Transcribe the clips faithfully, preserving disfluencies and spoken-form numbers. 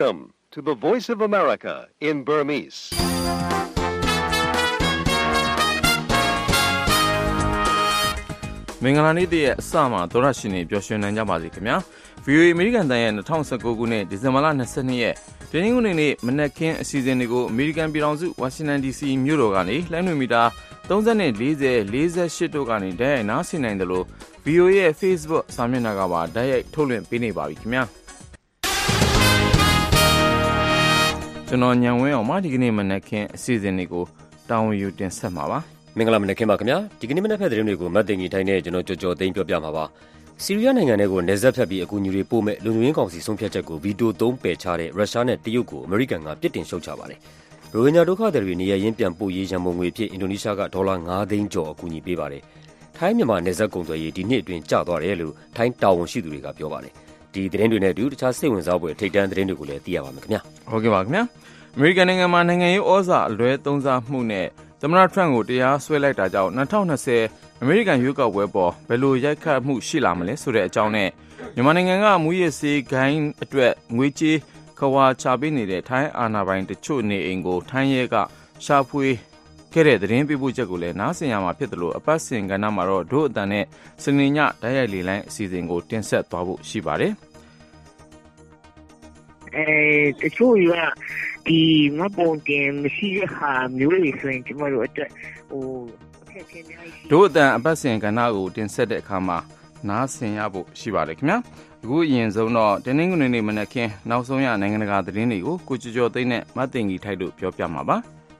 Welcome to the Voice of America in Burmese. ။မင်္ဂလာနေ့တည်းရဲ့အစမှာသောရရှင်တွေပျော်ရွှင်နိုင်ကြပါစေခင်ဗျာ။ ဗွီအိုအေ အမေရိကန်တန်ရဲ့၂၀၁၉ခုနှစ်ဒီဇင်ဘာလ၂၂ရက်တနင်္ဂနွေနေ့မနက်ခင်းအစီအစဉ်တွေကိုအမေရိကန်ပြည်ထောင်စုဝါရှင်တန် ဒီစီ မြို့တော်ကနေလှမ်းလွှင့်မီတာ၃၀နဲ့၄၀ ၄၈တို့ကနေဓာတ်ရိုက်နားဆင်နိုင်တယ်လို့ ဗွီအိုအေရဲ့ Facebook စာမျက်နှာကပါဓာတ်ရိုက်ထုတ်လွှင့်ပေးနေပါပြီခင်ဗျာ။ကျွန်တော်ညံဝင်းအောင်မဒီကနေ့မနက်ခင်းအစီအစဉ်တွေကိုတာဝန်ယူတင်ဆက်မှာပါ။မင်္ဂလာမနက်ခင်းပါခင်ဗျာဒီကနေ့မနက်ဖက်သတင်းတွေကိုမတ်တင်ကြီးထိုင်းနဲ့ကျွန်တော်ကြော်ကြော်သိမ်းပြောပြမှာပါဆီးရီးယားနိုင်ငံထဲကိုနေဆက်ဖြတ်ပြီးအကူအညီတွေပို့မဲ့လုံခြုံရေးကောင်စီဆုံးဖြတ်ချက်ကိုဗီတိုသုံးပယ်ချတဲ့ရုရှားနဲ့တရုတ်ကိုအမေရိကန်ကပြစ်တင်ရှုတ်ချပါတယ်ရိုဟင်ဂျာဒုက္ခသည်တွေနေရရင်းပြန်ပို့ရေးရန်ပုံငွေအဖြစ်အင်ဒိုနီးရှားကဒေါ်လာ၅သိန်းကျော်အကူအညီပေးပါတယ်ထိုင်းမြန်မာနေဆက်ကုန်သွယ်ရေးဒီနှစ်အတွင်းကျသွားတယ်လို့ထိုင်းတာဝန်ရှိသူတွေကပြောပါတယ်ဒီသတင်းတွေနဲ့အတူတခြားစိတ်ဝင်စားဖွယ်ထိပ်တန်းသတင်းတွေကိုလည်းသိရပါမယ်ခင်ဗျာဟုတ်ကဲ့ပါခင်ဗျာအမေရိကန်နိုင်ငံမှာနိုင်ငံရေးဩဇာအလွဲသုံးစားမှုနဲ့သမ္မတထရန့်ကိုတရားစွဲလိုက်တာကြောင့်၂၀၂၀အမေရိကန်ရွေးကောက်ပွဲပေါ်ဘယ်လိုရိုက်ခတ်မှုရှိလာမလဲဆိုတဲ့အကြောင်းနဲ့မြန်မာနိုင်ငံကမူရစ်ဆေးဂိုင်းအတွက်ငွေကြေးခွာချပေးနေတဲ့ထိုင်းအာဏာပိုင်တချို့နေအိမ်ကိုထိုင်းရဲကရှာဖွေခဲ့တဲ့သတင်းပေးပို့ချက်ကိုလည်းနားဆင်ရမှာဖြစ်တယ်လို့အပတ်စဉ်ကဏ္ဍမှာတော့ဒုအတန်နဲ့စနေညဓာတ်ရိုက်လေလိုင်းအစီအစဉ်ကိုတင်ဆက်သွားဖို့ရှိပါတယ်အဲတချို့ကဒီမပေါ်တင်မရှိတဲ့ဟာမျိုးတွေဆိုရင်ကျမတို့အတွက်ဟိုအခက်အခဲအများကြီးဒုအတန်အပတ်စဉ်ကဏ္ဍကိုတင်ဆက်တဲ့အခါမှာနားဆင်ရဖို့ရှိပါတယ်ခင်ဗျာအခုအရင်ဆုံးတော့တနင်္ဂနွေနေ့မနက်ခင်းနောက်ဆုံးရနိုင်ငံတကာသတင်းတွေကိုကိုကျော်ကျော်သိန်းနဲ့မတ်တင်ကြီးထိုက်တို့ပြောပြမှာပါ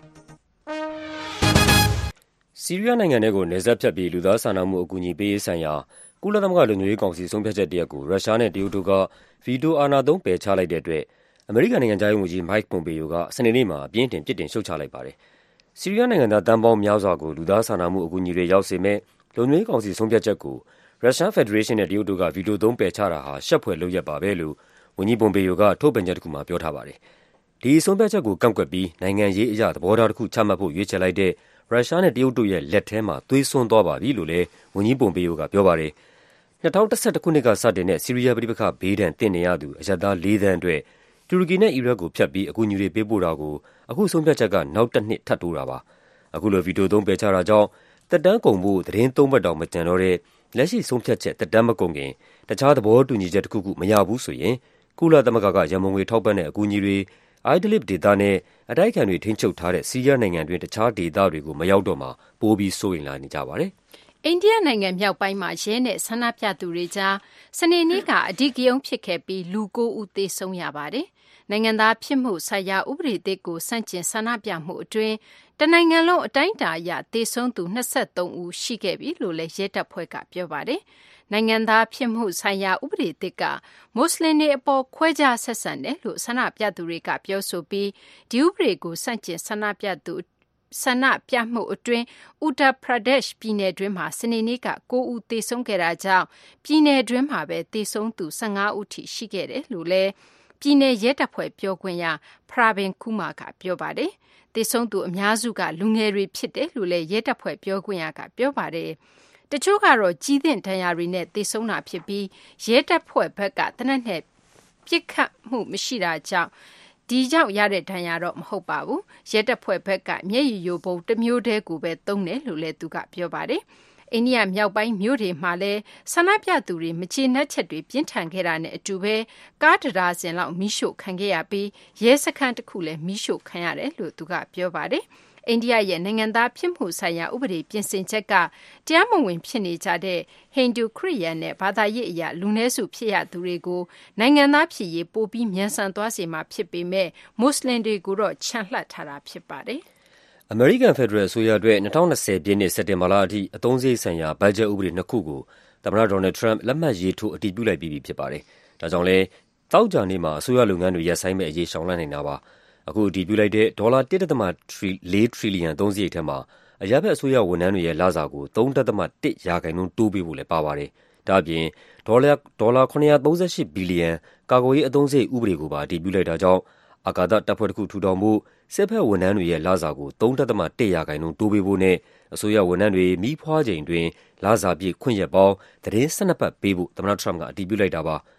ဆီးရီးယားနိုင်ငံထဲကိုနေဆက်ဖြတ်ပြီးလူသားစာနာမှုအကူအညီပေးရေးဆိုင်ရာကုလသမဂ္ဂလုံခြုံရေးကောင်စီဆုံးဖြတ်ချက်တရက်ကိုရုရှားနဲ့တရုတ်တို့ကဗီတိုအာဏာသုံးပယ်ချလိုက်တဲ့အတွက်အမေရိကန်နိုင်ငံသားရေးဝန်ကြီး Mike Pompeo ကစနေနေ့မှာအပြင်းထန်ပြစ်တင်ရှုတ်ချလိုက်ပါတယ်။ဆီးရီးယားနိုင်ငံသားတန်းပေါင်းများစွာကိုလူသားစာနာမှုအကူအညီတွေရောက်စေမဲ့လုံခြုံရေးကောင်စီဆုံးဖြတ်ချက်ကိုရုရှားဖက်ဒရေးရှင်းနဲ့တရုတ်တို့ကဗီတိုသုံးပယ်ချတာဟာရှက်ဖွယ်လုပ်ရပ်ပါပဲလို့ဝန်ကြီး Pompeo ကထုတ်ပြန်ချက်တစ်ခုမှာပြောထားပါတယ်။ဒီဆုံးဖြတ်ချက်ကိုကန့်ကွက်ပြီးနိုင်ငံရေးအရာသဘောထားတစ်ခုချမှတ်ဖို့ရွေးချယ်လိုက်တဲ့ရုရှားနဲ့တရုတ်တို့ရဲ့လက်ထဲမှာသွေးစွန်းသွားပါပြီလို့လည်းဝန်ကြီး Pompeo ကပြောပါတယ်။၂၀၁၁ခုနှစ်ကစတင်တဲ့ဆီးရီးယားပြည်ပခဘေးဒဏ်သင့်နေရသူအရပ်သား၄သန်းအတွက်တူရကီနဲ့အီရတ်ကိုဖြတ်ပြီးအကူအညီတွေပေးပို့တာကိုအခုဆုံးဖြတ်ချက်ကနောက်တစ်နှစ်ထပ်တိုးတာပါအခုလိုဗီတိုသုံးပယ်ချတာကြောင့်တက်တန်းကုန်ဖို့သတင်းသုံးဘက်တောင်မကျန်တော့တဲ့လက်ရှိဆုံးဖြတ်ချက်တက်တန်းမကုန်ခင်တခြားသဘောတူညီချက်တစ်ခုခုမရဘူးဆိုရင်ကုလသမဂ္ဂကရန်ပုံငွေထောက်ပံ့တဲ့အကူအညီတွေအိုင်ဒလစ်ဒေသနဲ့အတိုက်အခံတွေထိန်းချုပ်ထားတဲ့ဆီးရီးယားနိုင်ငံတွင်တခြားဒေသတွေကိုမရောက်တော့မှပိုပြီးစိုးရိမ်လာနေကြပါတယ်အိန္ဒိယနိုင်ငံမြောက်ပိုင်းမှာရဲနဲ့ဆန္ဒပြသူတွေကြားစနေနေ့ကအဓိကရုဏ်းဖြစ်ခဲ့ပြီးလူ၉ဦးသေဆုံးရပါတယ်။နိုင်ငံသားဖြစ်မှုဆိုင်ရာဥပဒေသစ်ကိုဆန့်ကျင်ဆန္ဒပြမှုအတွင်းတနိုင်ငံလုံးအတိုင်းအတာအရသေဆုံးသူ၂၃ဦးရှိခဲ့ပြီလို့လည်းရဲတပ်ဖွဲ့ကပြောပါတယ်။နိုင်ငံသားဖြစ်မှုဆိုင်ရာဥပဒေသစ်ကမွတ်စလင်တွေအပေါ်ခွဲခြားဆက်ဆံတယ်လို့ဆန္ဒပြသူတွေကပြောဆိုပြီးဒီဥပဒေကိုဆန့်ကျင်ဆန္ဒပြသူဆန္ဒပြမှုအတွင်း Uttar Pradesh ပြည်နယ်တွင်းမှာစနေနေ့က၉ဦးသေဆုံးခဲ့တာကြောင့်ပြည်နယ်တွင်းမှာပဲသေဆုံးသူ၁၅ဦးထိရှိခဲ့တယ်လို့လည်းပြည်နယ်ရဲတပ်ဖွဲ့ပြောခွင့်ရ Pravin Kumar ကပြောပါတယ်။သေဆုံးသူအများစုကလူငယ်တွေဖြစ်တယ်လို့လည်းရဲတပ်ဖွဲ့ပြောခွင့်ရကပြောပါတယ်။တချို့ကတော့ကြီးသင့်ဒဏ်ရာတွေနဲ့သေဆုံးတာဖြစ်ပြီးရဲတပ်ဖွဲ့ဘက်ကတနက်နဲ့ပြစ်ခတ်မှုမရှိတာကြောင့်ဒီကြောင့်ရတဲ့ဒဏ်ရာတော့မဟုတ်ပါဘူးရဲတပ်ဖွဲ့ဘက်ကမျက်ရည်ယိုဗုံးတစ်မျိုးတည်းကိုပဲသုံးတယ်လို့လည်းသူကပြောပါတယ်အိန္ဒိယမြောက်ပိုင်းမြို့တွေမှာလည်းဆန္ဒပြသူတွေမကျေနပ်ချက်တွေပြင်းထန်ခဲ့တာနဲ့အတူပဲကားတရာစင်လောက်မီးရှို့ခံခဲ့ရပြီးရဲစခန်းတစ်ခုလည်းမီးရှို့ခံရတယ်လို့သူကပြောပါတယ်အိန္ဒိယရဲ့နိုင်ငံသားဖြစ်မှုဆိုင်ရာဥပဒေပြင်ဆင်ချက်ကတရားမဝင်ဖြစ်နေကြတဲ့ဟိန္ဒူခရစ်ယာန်နဲ့ဘာသာရေးအရာလူနည်းစုဖြစ်ရသူတွေကိုနိုင်ငံသားဖြစ်ရေးပိုပြီးမြန်ဆန်သွားစေမှာဖြစ်ပေမဲ့မွတ်စလင်တွေကိုတော့ချန်လှပ်ထားတာဖြစ်ပါတယ်အမေရိကန်ဖက်ဒရယ်အစိုးရအတွက်၂၀၂၀ပြည့်နှစ်စက်တင်ဘာလအထိအသုံးစရိတ်ဆိုင်ရာဘတ်ဂျက်ဥပဒေနှစ်ခုကိုသမ္မတဒေါ်နယ်ထရန့်လက်မှတ်ရေးထိုးအတည်ပြုလိုက်ပြီးဖြစ်ပါတယ်ဒါကြောင့်လဲတောက်ကြနေမှာအစိုးရလုပ်ငန်းတွေရပ်ဆိုင်းမဲ့အရေးရှောင်လန်းနေတာပါအခုအတည်ပြုလိုက်တဲ့ဒေါ်လာတစ်ဒသမလေးထရီလီယံသုံးစရိတ်ထဲမှာအရပ်ဘက်အစိုးရဝန်ထမ်းတွေရဲ့လစာကိုသုံးဒသမတစ်ရာခိုင်နှုန်းတိုးပေးဖို့လည်းပါပါတယ်။ဒါ့အပြင်ဒေါ်လာဒေါ်လာခုနှစ်ရာသုံးဆယ့်ရှစ်ဘီလီယံကာကွယ်ရေးအသုံးစရိတ်ဥပဒေကိုပါအတည်ပြုလိုက်တာကြောင့်အာကာသတပ်ဖွဲ့တစ်ခုထူထောင်ဖို့စစ်ဘက်ဝန်ထမ်းတွေရဲ့လစာကိုသုံးဒသမတစ်ရာခိုင်နှုန်းတိုးပေးဖို့နဲ့အစိုးရဝန်ထမ်းတွေမိဖွားချိန်တွင်လစာပြည့်ခွင့်ရက်ပေါင်းသတင်း၁၂ပတ်ပေးဖို့သမ္မတထရန့်ကအတည်ပြုလိုက်တာပါ။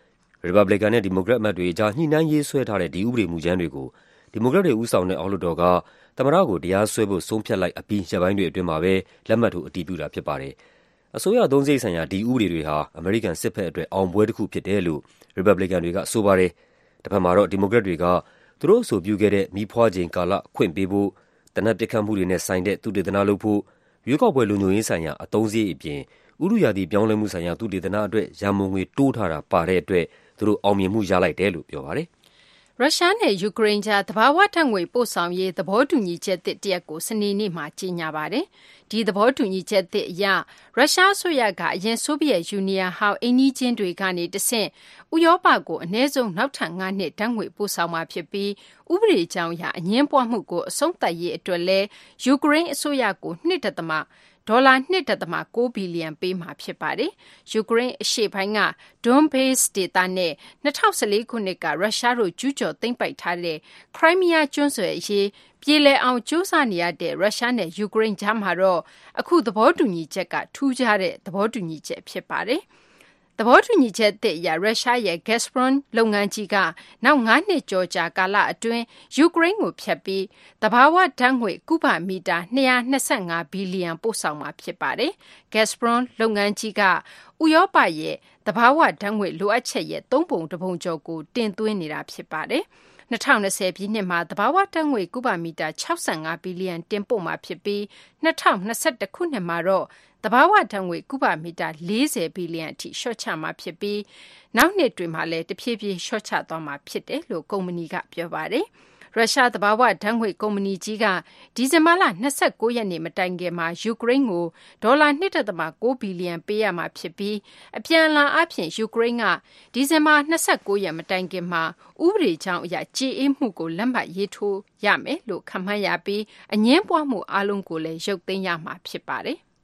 Republican နဲ့ Democrat အမတ်တွေအကြားညှိနှိုင်းရေးဆွဲထားတဲ့ဒီဥပဒေမူကြမ်းတွေကို Democrat တွေဦးဆောင်တဲ့အောက်လွှတ်တော်ကသမ္မတကိုတရားစွဲဖို့ဆုံးဖြတ်လိုက်အပြီးရက်ပိုင်းတွေအတွင်းမှာပဲလက်မှတ်ထိုးအတည်ပြုတာဖြစ်ပါတယ်။အစိုးရသုံးစရိတ်ဆိုင်ရာဒီဥပဒေတွေဟာအမေရိကန်စစ်ဘက်အတွက်အောင်ပွဲတစ်ခုဖြစ်တယ်လို့ Republican တွေကဆိုပါတယ်။တစ်ဖက်မှာတော့ Democrat တွေကသူတို့အဆိုပြုခဲ့တဲ့မိဖွားချိန်ကာလခွင့်ပေးဖို့၊တနက်ပစ်ခတ်မှုတွေနဲ့ဆိုင်တဲ့သုတေသနလုပ်ဖို့၊ရွေးကောက်ပွဲလုံခြုံရေးဆိုင်ရာအသုံးစရိတ်အပြင်ဥတုရာသီပြောင်းလဲမှုဆိုင်ရာသုတေသနအတွက်ရန်ပုံငွေတိုးထားတာပါတဲ့အတွက်သူတို့အောင်မြင်မှုရလိုက်တယ်လို့ပြောပါတယ်။ရုရှားနဲ့ယူကရိန်းကြားသဘာဝဓာတ်ငွေပို့ဆောင်ရေးသဘောတူညီချက်သစ်တရပ်ကိုစနေနေ့မှာကြေညာပါတယ်။ဒီသဘောတူညီချက်သစ်အရရုရှားအစိုးရကအရင်ဆိုဗီယက်ယူနီယံဟောင်းအိမ်နီးချင်းတွေကနေတဆင့်ဥရောပကိုအနည်းဆုံးနောက်ထပ်ငါးနှစ်ဓာတ်ငွေပို့ဆောင်မှာဖြစ်ပြီးဥပဒေကြောင်းအရအငြင်းပွားမှုကိုအဆုံးသတ်ရေးအတွက်လည်းယူကရိန်းအစိုးရကို၂ ဒသမဒေါ်လာ၂ ဒသမ၉ ဘီလီယံပေးမှာဖြစ်ပါတယ်။ယူကရိန်းအရှေ့ပိုင်းက Donbas ဒေသနဲ့၂၀၁၄ခုနှစ်ကရုရှားတို့ကျူးကျော်သိမ်းပိုက်ထားတဲ့ခရိုင်းမီးယားကျွန်းဆွယ်အရေးပြေလည်အောင်ကြိုးစားနေရတဲ့ရုရှားနဲ့ယူကရိန်းကြားမှာတော့အခုသဘောတူညီချက်ကထူးခြားတဲ့သဘောတူညီချက်ဖြစ်ပါတယ်။သဘောတူညီချက်သစ်အရရုရှားရဲ့ Gazprom လုပ်ငန်းကြီးကနောက်ငါးနှစ်ကျော်ကြာကာလအတွင်းယူကရိန်းကိုဖျက်ပြီးသဘာဝဓာတ်ငွေကုဗမီတာ၂၂၅ဘီလီယံပို့ဆောင်မှာဖြစ်ပါတယ်။ Gazprom လုပ်ငန်းကြီးကဥရောပရဲ့သဘာဝဓာတ်ငွေလိုအပ်ချက်ရဲ့သုံးပုံတစ်ပုံကျော်ကိုတင်သွင်းနေတာဖြစ်ပါတယ်။၂၀၂၀ပြည့်နှစ်မှာသဘာဝဓာတ်ငွေကုဗမီတာ၆၅ဘီလီယံတင်ပို့မှာဖြစ်ပြီး၂၀၂၁ခုနှစ်မှာတော့သဘာဝဓာတ်ငွေကုဗမီတာ၄၀ဘီလီယံအထိလျှော့ချမှာဖြစ်ပြီးနောက်နှစ်တွေမှာလည်းတဖြည်းဖြည်းလျှော့ချသွားမှာဖြစ်တယ်လို့ကုမ္ပဏီကပြောပါတယ်။ရုရှားသဘာဝဓာတ်ငွေကုမ္ပဏီကြီးကဒီဇင်ဘာလ၂၉ရက်နေ့မတိုင်ခင်မှာယူကရိန်းကိုဒေါ်လာ၂ ဒသမ၉ဘီလီယံပေးရမှာဖြစ်ပြီးအပြန်အလှန်အားဖြင့်ယူကရိန်းကဒီဇင်ဘာ၂၉ရက်မတိုင်ခင်မှာဥပဒေကြောင်းအရကြေအေးမှုကိုလက်မှတ်ရေးထိုးရမယ်လို့ခန့်မှန်းရပြီးအငြင်းပွားမှုအလုံးကိုလည်းရုပ်သိမ်းရမှာဖြစ်ပါတယ်။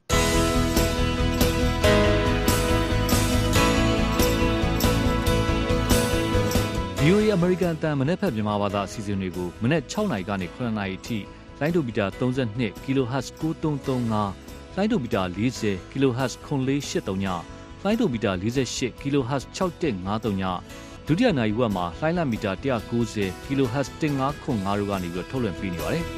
ဗွီအိုအေ American အသံမနက်ဖြန်မြန်မာဘာသာအစီအစဉ်တွေကိုမနက်၆နာရီကနေ၇နာရီအထိလိုင်းဒိုမီတာ၃၂ kHz ၉၃၃၅လိုင်းဒိုမီတာ၄၀ kHz ၇၄၈၃ညလိုင်းဒိုမီတာ၄၈ kHz ၆၁၅၃ညဒုတိယနာရီဝက်မှာလိုင်းလမီတာ၁၉၀ kHz ၁၅၇၅တို့ကနေပြီးထုတ်လွှင့်ပေးနေပါတယ်။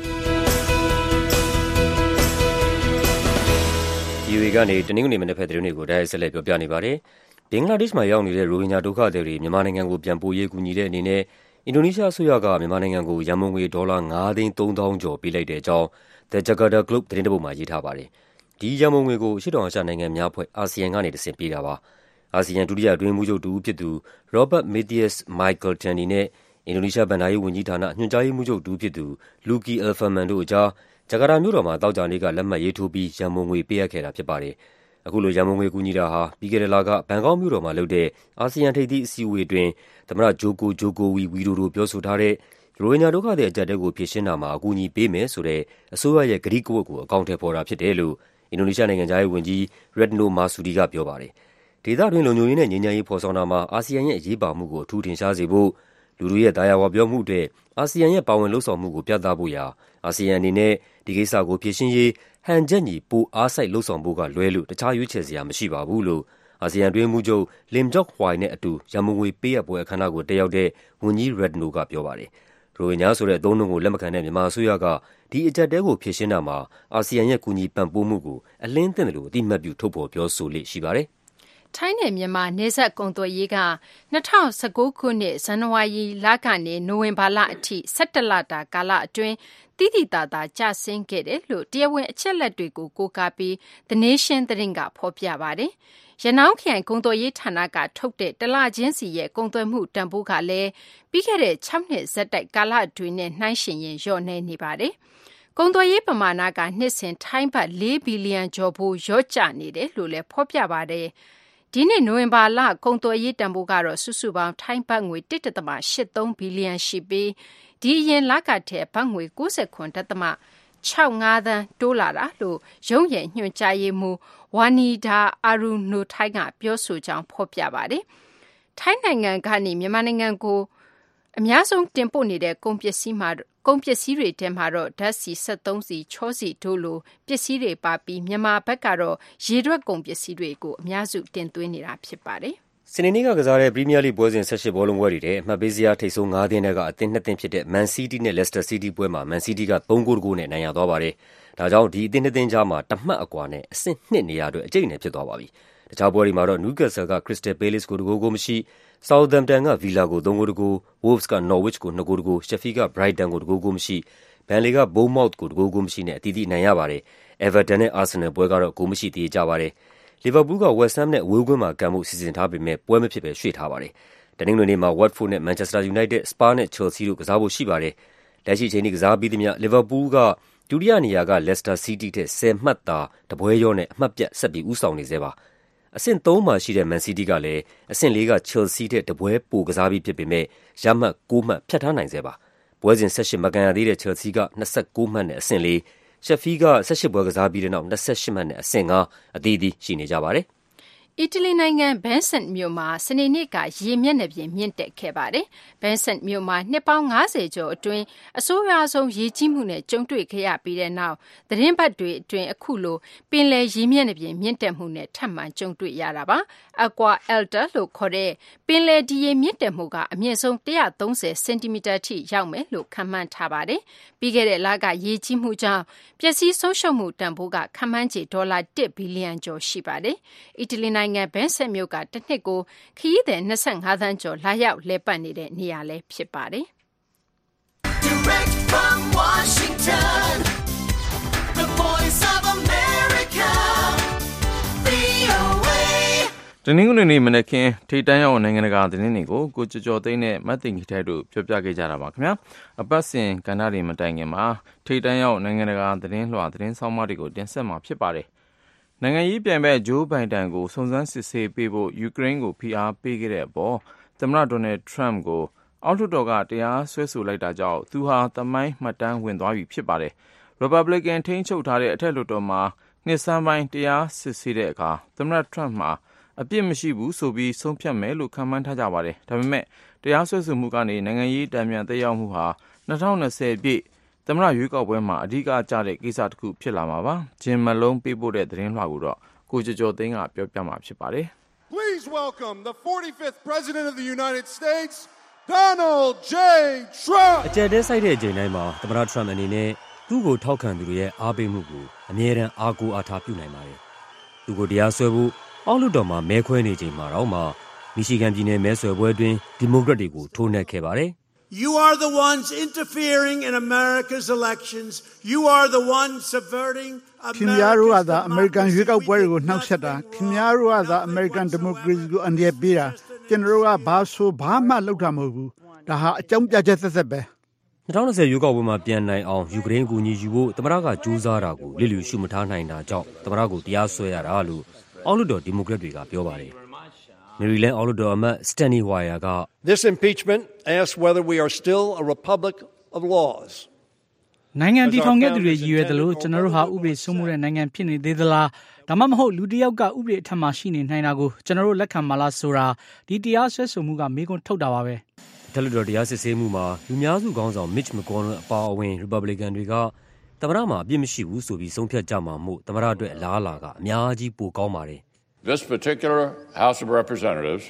ဗွီအိုအေကနေတနင်္ဂနွေမနက်ဖြန်သတင်းတွေကိုတိုက်ရိုက်ဆက်လက်ပြောပြနေပါတယ်။ဘင်္ဂလားဒေ့ရှ်မှာရောက်နေတဲ့ရိုဟင်ဂျာဒုက္ခသည်တွေမြန်မာနိုင်ငံကိုပြန်ပို့ရေးကူညီတဲ့အနေနဲ့အင်ဒိုနီးရှားအစိုးရကမြန်မာနိုင်ငံကိုရန်ပုံငွေဒေါ်လာ၅သိန်း၃သောင်းကျော်ပေးလိုက်တဲ့အကြောင်း The Jakarta Globe သတင်းတစ်ပုဒ်မှာရေးထားပါတယ်။ဒီရန်ပုံငွေကိုအရှေ့တောင်အာရှနိုင်ငံများအဖွဲ့အာဆီယံကနေတဆင့်ပေးတာပါ။အာဆီယံဒုတိယအတွင်းရေးမှူးချုပ်တစ်ဦးဖြစ်သူ Robert Matthias Michaeltani နဲ့အင်ဒိုနီးရှားဘဏ္ဍာရေးဝန်ကြီးဌာနညွှန်ကြားရေးမှူးချုပ်တစ်ဦးဖြစ်သူ Lucky Alfamart တို့အကြားဂျကာတာမြို့တော်မှာသောကြာနေ့ကလက်မှတ်ရေးထိုးပြီးရန်ပုံငွေပေးအပ်ခဲ့တာဖြစ်ပါတယ်။အခုလိုရန်ပုံငွေကူညီတာဟာပြီးခဲ့တဲ့လကဘန်ကောက်မြို့တော်မှာလုပ်တဲ့အာဆီယံထိပ်သီးအစည်းအဝေးအတွင်းသမ္မတဂျိုကိုဂျိုကိုဝီဝီဒိုဒိုပြောဆိုထားတဲ့ရိုဟင်ဂျာဒုက္ခသည်အကျပ်အတည်းကိုဖြေရှင်းတာမှာအကူအညီပေးမယ်ဆိုတဲ့အစိုးရရဲ့ကတိကဝတ်ကိုအကောင်အထည်ဖော်တာဖြစ်တယ်လို့အင်ဒိုနီးရှားနိုင်ငံခြားရေးဝန်ကြီး Retno Marsudi ကပြောပါတယ်။ဒေသတွင်းလုံခြုံရေးနဲ့ငြိမ်းချမ်းရေးဖော်ဆောင်တာမှာအာဆီယံရဲ့အရေးပါမှုကိုအထူးထင်ရှားစေဖို့လူထုရဲ့သာယာဝပြောမှုအတွက်အာဆီယံရဲ့ပါဝင်လှုပ်ဆောင်မှုကိုပြသဖို့ရာအာဆီယံအနေနဲ့ဒီကိစ္စကိုဖြေရှင်းရေးဟန်ချက်ညီပိုအားစိုက်လှုပ်ဆောင်ဖို့ကလွဲလို့တခြားရွေးချယ်စရာမရှိပါဘူးလို့အာဆီယံအတွင်းမှူးချုပ် Lim Jock Hoi နဲ့အတူရန်ပုံငွေပေးအပ်ပွဲအခမ်းအနားကိုတက်ရောက်တဲ့ဝန်ကြီး Retno ကပြောပါတယ်။ရိုဟင်ဂျာဆိုတဲ့အသုံးအနှုန်းကိုလက်မခံတဲ့မြန်မာအစိုးရကဒီအကျပ်အတည်းကိုဖြေရှင်းတာမှာအာဆီယံရဲ့ကူညီပံ့ပိုးမှုကိုအလင်းသင့်တယ်လို့အတိအမှတ်ပြုထုတ်ဖော်ပြောဆိုလေ့ရှိပါတယ်။ထိုင်းနဲ့မြန်မာနယ်စပ်ကုန်သွယ်ရေးက၂၀၁၉ခုနှစ်ဇန်နဝါရီလကနေနိုဝင်ဘာလအထိ၁၁လတာကာလအတွင်းသိသိသာသာကျဆင်းခဲ့တယ်လို့တရားဝင်အချက်အလက်တွေကိုကိုးကားပြီး The Nation သတင်းကဖော်ပြပါတယ်။ရနောင်းခရိုင်ကုန်သွယ်ရေးဌာနကထုတ်တဲ့တလချင်းစီရဲ့ကုန်သွယ်မှုတန်ဖိုးကလည်းပြီးခဲ့တဲ့၆နှစ်ဆက်တိုက်ကာလအတွင်းနဲ့နှိုင်းယှဉ်ရင်လျော့နည်းနေပါတယ်။ကုန်သွယ်ရေးပမာဏကနှစ်စဉ်ထိုင်းဘတ်၄ဘီလီယံကျော်ဖို့လျော့ကျနေတယ်လို့လည်းဖော်ပြပါတယ်။ဒီနှစ်နိုဝင်ဘာလကုန်သွယ်ရေးတန်ဖိုးကတော့စုစုပေါင်းထိုင်းဘတ်ငွေ၁ ဒသမ၈၃ဘီလီယံရှိပြီးဒီအရင်လကထက်ဘတ်ငွေ၉၇ ဒသမ၆၅သန်းတိုးလာတာလို့ရုံးရဲ့ညွှန်ကြားရေးမှူးဝါနီဒါအာရူနိုထိုင်းကပြောဆိုကြောင်းဖော်ပြပါတယ်။ထိုင်းနိုင်ငံကနေမြန်မာနိုင်ငံကိုအများဆုံးတင်ပို့နေတဲ့ကုန်ပစ္စည်းမှာကုန်ပစ္စည်းတွေထဲမှာတော့ဓာတ်ဆီစက်သုံးဆီချောဆီတို့လိုပစ္စည်းတွေပါပြီးမြန်မာဘက်ကတော့ရေထွက်ကုန်ပစ္စည်းတွေကိုအများစုတင်သွင်းနေတာဖြစ်ပါတယ်။စနေနေ့ကကစားတဲ့ Premier League ပွဲစဉ်၁၈ဘောလုံးပွဲတွေထဲအမှတ်ပေးဇယားထိပ်ဆုံး၅သင်းထဲကအသင်းနှစ်သင်းဖြစ်တဲ့ Man City နဲ့ Leicester City ပွဲမှာ Man City ကသုံးဂိုးတစ်ဂိုးနဲ့နိုင်ရသွားပါတယ်။ဒါကြောင့်ဒီအသင်းနှစ်သင်းကြားမှာတမှတ်အကွာနဲ့အဆင့်နှစ်နေရာအတွက်အကျိတ်အနယ်ဖြစ်သွားပါပြီ။တခြားပွဲတွေမှာတော့ Newcastle က Crystal Palace ကိုတစ်ဂိုးဂိုးမရှိ၊ Southampton က Villa ကိုသုံးဂိုးတစ်ဂိုး၊ Wolves က Norwich ကိုနှစ်ဂိုးတစ်ဂိုး၊ Sheffield က Brighton ကိုတစ်ဂိုးဂိုးမရှိ၊ Burnley က Bournemouth ကိုတစ်ဂိုးဂိုးမရှိနဲ့အသီးသီးနိုင်ရပါတယ်။ Everton နဲ့ Arsenal ပွဲကတော့ဂိုးမရှိသရေကျပါတယ်။ လီဗာပူးလ်က West Ham နဲ့အဝေးကွင်းမှာကန်ဖို့စီစဉ်ထားပေမဲ့ပွဲမဖြစ်ဘဲရွှေ့ထားပါတယ်။တနင်္ဂနွေနေ့မှာ Watford နဲ့ Manchester United, Spurs နဲ့ Chelsea တို့ကစားဖို့ရှိပါတယ်။လက်ရှိအချိန်ထိကစားပြီးသမျှလီဗာပူးလ်ကဒုတိယနေရာက Leicester City ထက်ဆယ်မှတ်သာတပွဲရောနဲ့အမှတ်ပြတ်ဆက်ပြီးဦးဆောင်နေဆဲပါ။အဆင့်သုံးမှာရှိတဲ့ Man City ကလည်းအဆင့်လေးက Chelsea ထက်တပွဲပိုကစားပြီးဖြစ်ပေမဲ့ရမှတ်ကိုးမှတ်ဖြတ်ထားနိုင်ဆဲပါ။ပွဲစဉ်၁၈မကန်ရသေးတဲ့ Chelsea က၂၉မှတ်နဲ့အဆင့်လေး၊ Sheffield က၁၈ပွဲကစားပြီးတဲ့နောက်၂၈မှတ်နဲ့အဆင့်ငါးအသီးသီးရှိနေကြပါတယ်။အီတလီနိုင်ငံဘန်ဆန့်မြို့မှာစနေနေ့ကရေမျက်နှာပြင်မြင့်တက်ခဲ့ပါတယ်။ဘန်ဆန့်မြို့မှာနှစ်ပေါင်း၅၀ကျော်အတွင်းအဆိုးရွားဆုံးရေကြီးမှုနဲ့ကြုံတွေ့ခဲ့ရပြီးတဲ့နောက်သတင်းပတ်တွေအတွင်းအခုလိုပင်လယ်ရေမျက်နှာပြင်မြင့်တက်မှုနဲ့ထပ်မံကြုံတွေ့ရတာပါ။ Aqua Alta လို့ခေါ်တဲ့ပင်လယ်ဒီရေမြင့်တက်မှုကအမြင့်ဆုံး၁၃၀စင်တီမီတာထိရောက်မယ်လို့ခန့်မှန်းထားပါတယ်။ပြီးခဲ့တဲ့လကရေကြီးမှုကြောင့်ပျက်စီးဆုံးရှုံးမှုတန်ဖိုးကခန့်မှန်းခြေဒေါ်လာတစ်ဘီလီယံကျော်ရှိပါတယ်။အီတလီနိုင်ငံဘန်ဆန့်မြို့ကတစ်နှစ်ကိုခရီးသည်၂၅သန်းကျော်လာရောက်လည်ပတ်နေတဲ့နေရာလည်းဖြစ်ပါတယ်။ Direct from Washington, the voice of America, ဗွီအိုအေတနင်္ဂနွေနေ့မနက်ခင်းထိပ်တန်းရောက်နိုင်ငံတကာသတင်းတွေကိုကိုကျော်ကျော်သိန်းနဲ့မတ်တင်ကြီးထိုက်တို့ပြောပြခဲ့ကြတာပါခင်ဗျာအပတ်စဉ်ကဏ္ဍတွေမတိုင်ခင်မှာထိပ်တန်းရောက်နိုင်ငံတကာသတင်းလွှာသတင်းဆောင်မတွေကိုတင်ဆက်မှာဖြစ်ပါတယ်နိုင်ငံရေးပြိုင်ဘက်ဂျိုးဘိုင်ဒန်ကိုစုံစမ်းစစ်ဆေးပေးဖို့ယူကရိန်းကိုဖိအားပေးခဲ့တဲ့အပေါ်သမ္မတဒေါ်နယ်ထရမ့်ကိုအောက်လွှတ်တော်ကတရားစွဲဆိုလိုက်တာကြောင့်သူဟာသမိုင်းမှတ်တမ်းဝင်သွားပြီဖြစ်ပါတယ်ရီပတ်ဘလစ်ကန်ထိန်းချုပ်ထားတဲ့အထက်လွှတ်တော်မှာနှစ်ဆန်းပိုင်းတရားစစ်ဆေးတဲ့အခါသမ္မတထရမ့်မှာအပြစ်မရှိဘူးဆိုပြီးဆုံးဖြတ်မယ်လို့ခန့်မှန်းထားကြပါတယ်ဒါပေမဲ့တရားစွဲဆိုမှုကနေနိုင်ငံရေးတံပြန်သက်ရောက်မှုဟာ၂၀၂၀ပြည့်သမ္မတရွေးကောက်ပွဲမှာအဓိကကျတဲ့ကိစ္စတစ်ခုဖြစ်လာမှာပါဂျင်မလုံးပေးပို့တဲ့သတင်းလွှာကိုတော့ကိုကျော်ကျော်သိန်းကပြောပြမှာဖြစ်ပါတယ် Please welcome the forty-fifth President of the United States, Donald J. Trump. အကြက်တဲဆိုင်တဲ့အချိန်တိုင်းမှာသမ္မတထရမ့်အနေနဲ့သူ့ကိုထောက်ခံသူတွေရဲ့အားပေးမှုကိုအမြဲတမ်းအားကိုးအားထားပြုနိုင်ပါတယ်။သူ့ကိုတရားစွဲဖို့အောက်လွှတ်တော်မှာမဲခွဲနေချိန်မှာတော့မှမီရှီဂန်ပြည်နယ်မဲဆွယ်ပွဲအတွင်းဒီမိုကရက်တွေကိုထိုးနှက်ခဲ့ပါတယ်။ You are the ones interfering in America's elections. You are the ones subverting America's ခင်ဗျားတို့ကသာအမေရိကန်ရွေးကောက်ပွဲတွေကိုနှောက်ယှက်တာခင်ဗျားတို့ကသာအမေရိကန်ဒီမိုကရေစီကိုအန္တရာယ်ပေးတာကျွန်တော်တို့ကဘာဆိုဘာမှလုပ်တာမဟုတ်ဘူးဒါဟာအကြောင်းပြချက်သက်သက်ပဲ၂၀၂၀ရွေးကောက်ပွဲမှာပြန်နိုင်အောင်ယူကရိန်းကိုညီယူဖို့သမ္မတကကြိုးစားတာကိုလစ်လျူရှုမထားနိုင်တာကြောင့်သမ္မတကိုတရားစွဲရတာလို့အောက်လွှတ်တော်ဒီမိုကရက်တွေကပြောပါတယ်မေရီလန်းအောက်လွှတ်တော်အမတ်စတန်နီဝါယာက This impeachment asks whether we are still a republic of laws. နိုင်ငံတည်ထောင်ခဲ့သူတွေရည်ရွယ်တယ်လို့ကျွန်တော်တို့ဟာဥပဒေစိုးမိုးတဲ့နိုင်ငံဖြစ်နေသေးသလားဒါမှမဟုတ်လူတစ်ယောက်ကဥပဒေအထက်မှာရှိနေနိုင်တာကိုကျွန်တော်တို့လက်ခံမလားဆိုတာဒီတရားစွဲဆိုမှုကမေးခွန်းထုတ်တာပါပဲအထက်လွှတ်တော်တရားစစ်ဆေးမှုမှာလူများစုခေါင်းဆောင် Mitch McConnell အပါအဝင် Republican တွေကသမ္မတမှာအပြစ်မရှိဘူးဆိုပြီးဆုံးဖြတ်ကြမှာမို့သမ္မတအတွက်အလားအလာကအများကြီးပိုကောင်းပါတယ် This particular House of Representatives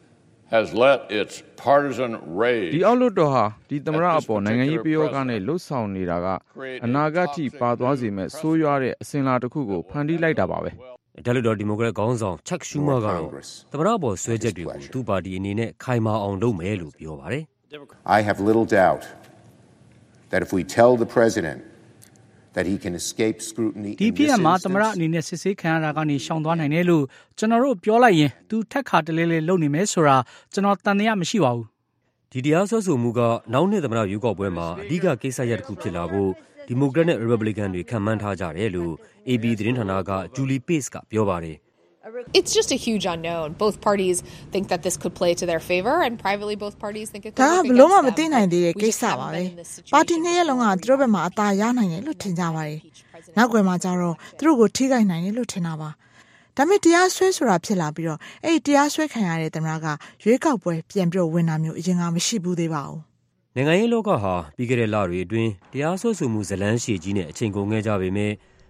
has let its partisan rage ဒီအောက်လွှတ်တော်ဟာဒီသမ္မတအပေါ်နိုင်ငံရေးပယောဂနဲ့လှုပ်ဆောင်နေတာကအနာဂတ်ထိပါသွားစေမဲ့ဆိုးရွားတဲ့အစဉ်အလာတစ်ခုကိုဖန်တီးလိုက်တာပါပဲအထက်လွှတ်တော်ဒီမိုကရက်ခေါင်းဆောင် Chuck Schumer ကတော့သမ္မတအပေါ်ဆွဲချက်တွေကိုသူ့ပါတီအနေနဲ့ခိုင်မာအောင်လုပ်မယ်လို့ပြောပါတယ် I have little doubt that if we tell the president that he can escape scrutiny ဒီပြမှာသမ္မတအနေနဲ့စစ်ဆေးခံရတာကနေရှောင်သွားနိုင်တယ်လို့ကျွန်တော်တို့ပြောလိုက်ရင်သူထက်ခါတလဲလဲလုပ်နေမယ်ဆိုတာကျွန်တော်တန်တရားမရှိပါဘူးဒီတရားစွဲဆိုမှုကနောက်နှစ်သမ္မတရွေးကောက်ပွဲမှာအဓိကကိစ္စရပ်တစ်ခုဖြစ်လာဖို့ဒီမိုကရက်နဲ့ရီပတ်ဘလစ်ကန်တွေခံမှန်းထားကြတယ်လို့ A B သတင်းဌာနက Julie Pace ကပြောပါတယ် It's just a huge unknown. Both parties think that this could play to their favor and privately both parties think it could. ဒါဘလုံးမသိနိုင်သေးတဲ့ကိစ္စပါပဲပါတီနှစ်ရက်လုံးကသူတို့ဘက်မှာအသာရနိုင်တယ်လို့ထင်ကြပါတယ်နောက်ွယ်မှာကျတော့သူတို့ကိုထိခိုက်နိုင်တယ်လို့ထင်တာပါဒါပေမဲ့တရားစွဲဆိုတာဖြစ်လာပြီးတော့အဲ့ဒီတရားစွဲခံရတဲ့သမ္မတကရွေးကောက်ပွဲပြန်ပြီးဝင်တာမျိုးအရင်ကမရှိဘူးသေးပါဘူးနိုင်ငံရေးလောကဟာပြီးခဲ့တဲ့လတွေအတွင်းတရားစွဲဆိုမှုဇလန်းရှည်ကြီးနဲ့အချိန်ကုန်ခဲ့ကြပေမဲ့